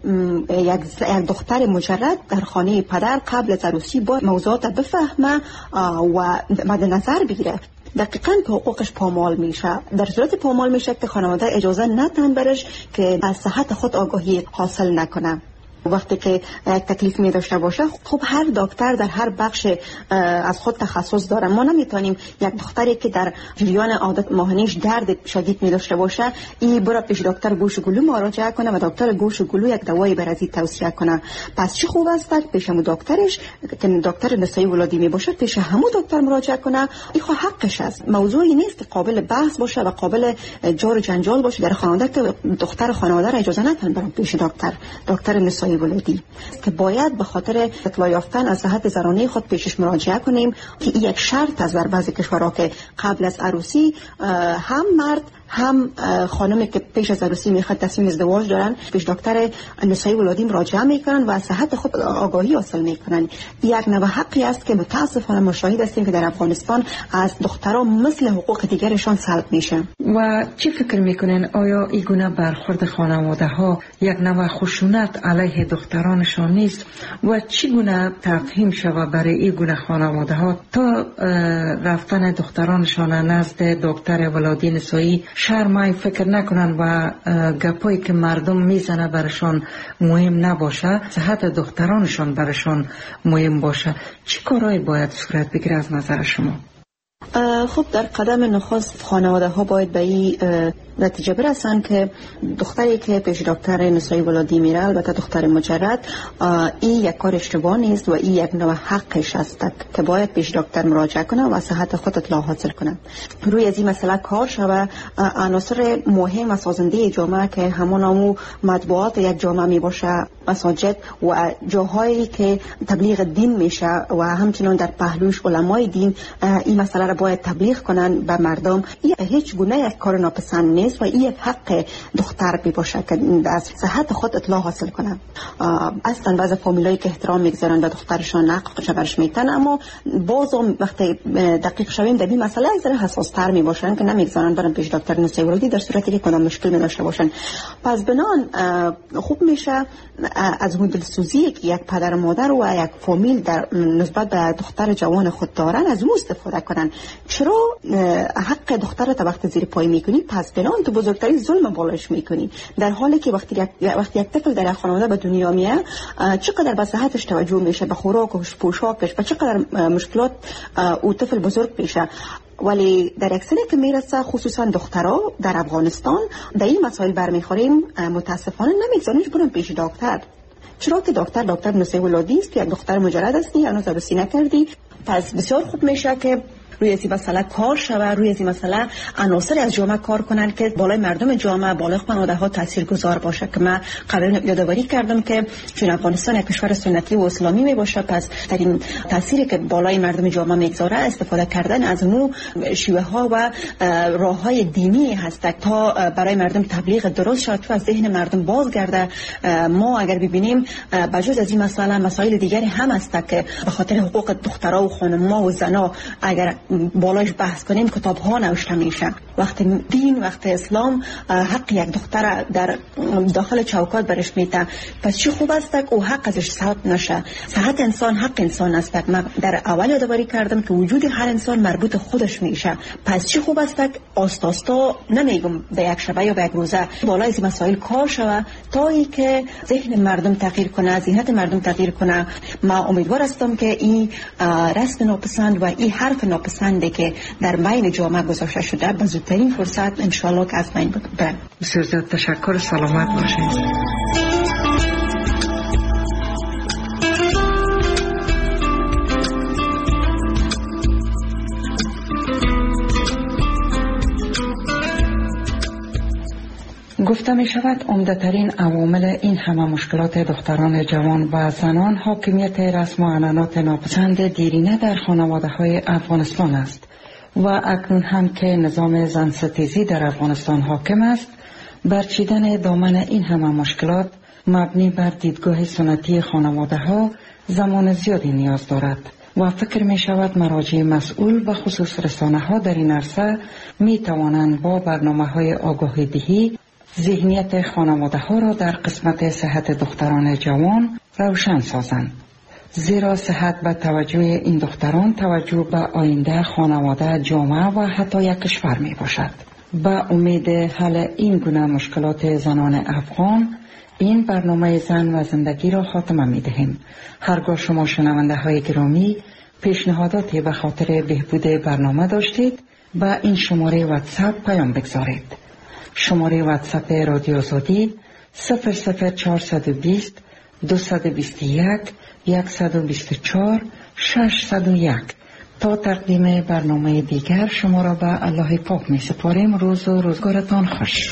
یک دختر مجرد در خانه پدر قبل از عروسی با موضوعات بفهمه و مد نظر بگیره. دقیقاً که حقوقش پامال میشه. در صورت پامال میشه که خانواده اجازه ندن برش که از صحت خود آگاهی حاصل نکنه. وقتی که یک تکلیف می داشته باشه خب هر دکتر در هر بخش از خود تخصص داره. ما نمیتونیم یک دختری که در جریان عادت ماهانیش درد شدید می داشته باشه این برای پیش دکتر گوش و گلو مراجعه کنه و دکتر گوش و گلو یک دوای برازی توصیه کنه. پس چه خوب است پیش همون دکترش که دکتر نسایی ولادی می باشه پیش همون دکتر مراجعه کنه. این خو حقش است. موضوعی نیست که قابل بحث باشه و قابل جار و جنجال باشه در خانواده که دختر خانواده را اجازه ندن برای پیش دکتر دکتر نسایی ولادی که باید به خاطر اطلاع یافتن از صحت زنانه خود پیشش مراجعه کنیم که این یک شرط است در بعضی کشورها که قبل از عروسی هم مرد هم خانمی که پیش از عروسی میخواد تصمیم ازدواج دارن پیش دکتر نسایی ولادی مراجعه میکنن و از صحت خود آگاهی حاصل میکنن. یک نوع حقی است که متاسفانه ما شاهد هستیم که در افغانستان از دختران مثل حقوق دیگرشان سلب میشه. و چی فکر میکنین آیا این گونه برخورد خانواده ها یک نوع خشونت علیه دخترانشان نیست و چی گونه تفهیم شود برای این گونه خانواده ها تا رفتن دخترانشان نزد دکتر ولادی نسایی شرمای فکر نکنن و گپایی که مردم میزنه برشان مهم نباشه، صحت دخترانشان برشان مهم باشه؟ چی کارهایی باید صورت بگیره از نظر شما؟ خب در قدم نخست خانواده ها باید به این نتیجه برسن که دختری که پیش دکتر نسایی ولادی میره، البته دختر مجرد، این یک کار اشتباه نیست و این یک نوع حقش است که باید پیش دکتر مراجعه کنه و صحت خود اطلاع حاصل کنه. روی از این مسئله کار شوه. عناصر مهم و سازنده جامعه که همون همون مطبوعات یک جامعه می باشه، مساجد و جاهایی که تبلیغ دین میشه و همچنان در پهلوش علمای دین این مسئله را باید تبلیغ کنن به مردم. این هیچ گونه یک کار ناپسند نیست و این یک حق دختر بی باشه که از صحت خود اطلاع حاصل کنه. اصلا بعضی فامیلایی که احترام میگذارن به دخترشان نقش برش میتن، اما باز وقتی دقیق شویم در این مسئله از حساس تر می باشن که نمیگذارن برن پیش دکتر نسایی ولادی در صورتی که کدام مشکل می داشته باشن. پس بنان خوب میشه از دلسوزی که یک پدر و مادر و یک فامیل در نسبت به دختر جوان خود دارن از اون استفاده کنن. چرا حق دختر رو تا وقت زیر پای میکنی؟ پس بنان تو بزرگترین ظلم بالایش میکنی، در حالی که وقتی یک وقتی یک طفل در خانواده به دنیا میاد چقدر به صحتش توجه میشه، به خوراکش، پوشاکش، و چقدر مشکلات او طفل بزرگ میشه. ولی در یک سنی که میرسه خصوصا دخترها در افغانستان در این مسائل برمیخوریم، متاسفانه نمیگذارنش برن پیش دکتر. چرا که دکتر دکتر نسایی ولادی است، یک دختر مجرد هستی، هنوز عروسی نکردی. پس بسیار خوب میشه که روی این مسئله کار شود، روی این مسئله عناصر از جامعه کار کنن که بالای مردم جامعه، بالای خانواده ها تاثیرگذار باشه. که من قبلا یادآوری کردم که چون افغانستان یک کشور سنتی و اسلامی می باشه، پس در این تاثیری که بالای مردم جامعه میگذاره استفاده کردن از نو شیوه ها و راه های دینی هست تا برای مردم تبلیغ درست شد، تو از ذهن مردم بازگرده. ما اگر ببینیم بجز از این مسئله مسائل دیگری هم هست که به خاطر حقوق دخترها و خانم‌ها و زنا اگر بالایش بحث کنیم کتاب ها نوشته میشه. وقتی دین، وقتی اسلام حق یک دختر در داخل چوکات برش میده، پس چی خوب است که او حق ازش سلب نشه. صحت انسان حق انسان است. من در اول یادآوری کردم که وجود هر انسان مربوط خودش میشه. پس چی خوب است که آستا آستا نمیگم به یک شبه یا به یک روزه بالای از مسائل کار شوه تا ای که ذهن مردم تغییر کنه، ذهنیت مردم تغییر کنه. ما امیدوار هستم که این رسم ناپسند و این حرف ناپسندی که در بین جامعه گذاشته شده به زودترین فرصت ان شاء الله که از بین بره. بسیار زیاد تشکر. سلامت باشید. گفته می شود عمده‌ترین عوامل این همه مشکلات دختران جوان و زنان حاکمیت رسم و عنعنات ناپسند دیرینه در خانواده های افغانستان است و اکنون هم که نظام زن ستیزی در افغانستان حاکم است، برچیدن دامن این همه مشکلات مبنی بر دیدگاه سنتی خانواده ها زمان زیادی نیاز دارد و فکر می شود مراجع مسئول و خصوص رسانه ها در این عرصه می توانند با برنامه های آگاهی دهی ذهنیت خانواده ها را در قسمت صحت دختران جوان روشن سازند، زیرا صحت و توجه این دختران توجه به آینده خانواده، جامعه و حتی یک کشور می باشد. با امید حل این گونه مشکلات زنان افغان این برنامه زن و زندگی را خاتمه می دهیم. هرگاه شما شنونده های گرامی پیشنهاداتی به خاطر بهبود برنامه داشتید با این شماره واتساپ پیام بگذارید. شماره واتساپ رادیو آزادی صفر صفر چهارصد و بیست دویست و بیست و یک صد و بیست و چهار ششصد و یک. تا تقدیم برنامه دیگر شما را به الله پاک می سپاریم. روز و روزگارتان خوش.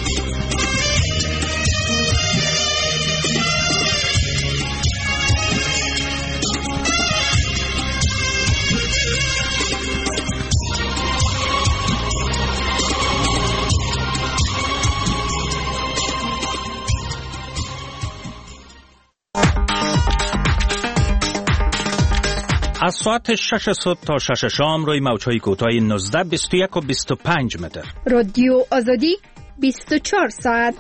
از ساعت شش صبح تا شش شام روی موج‌های کوتاه نوزده، بیست و یک و بیست و پنج متر. رادیو آزادی بیست و چهار ساعت.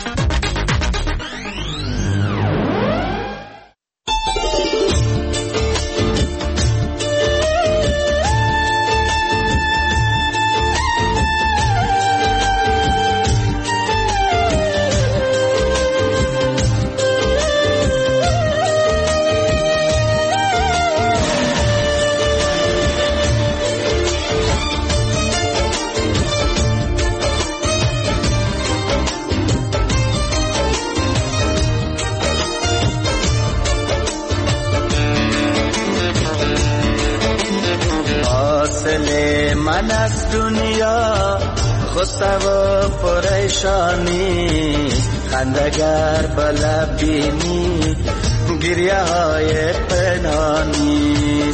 من از دنیا غصه و پریشانی، خندگر به لب بینی گریه های پنهانی.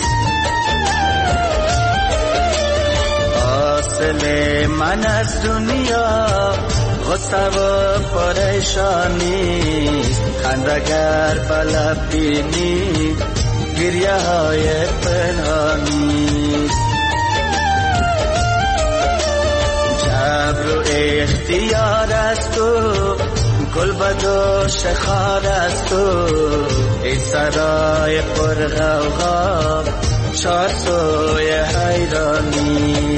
حاصل من از دنیا غصه و پریشانی، خندگر به لب بینی گریه های پنهانی. جبر و اختیار است و گل بدوش خار است و این سرای پر غوغا چار سوی حیرانی.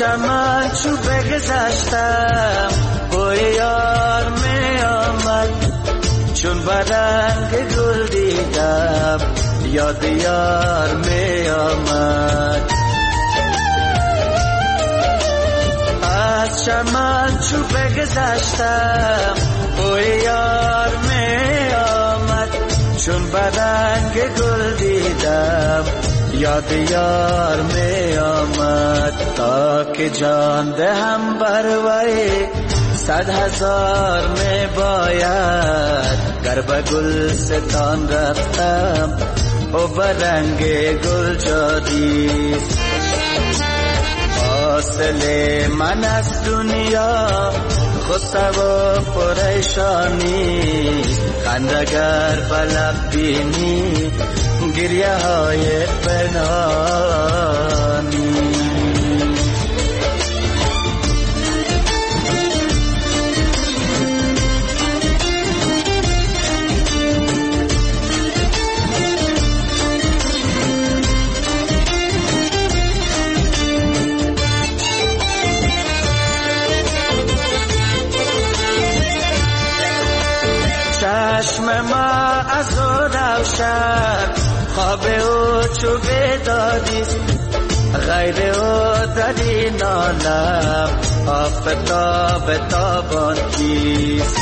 چمن چو بگذشتم بوی یار می آمد چون برنگ گل دیدم یاد یار می آمد از چمن چو بگذشتم بوی یار می آمد چون برنگ گل دیدم یاد یار می آمد تا که جان دهم بر وی صد هزار می باید گر به گل ستان رفتم و برنگ گل جادیست حاصل من از دنیا غصه و پریشانی خندگر به لب بینی گریه های پنهانی چشم ما از او روشن خواب او چو بیداریست غیر او در این عالم آفتاب تابان کیست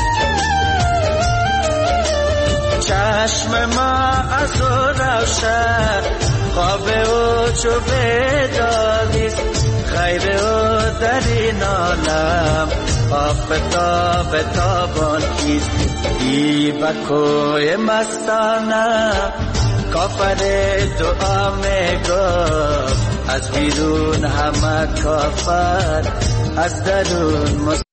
چشم ما از او روشن خواب او چو بیداریست غیر او در این عالم آفتاب تابان کیست ای بکوی مستانه کافر دعا می گفت از بیرون همه کافر از درون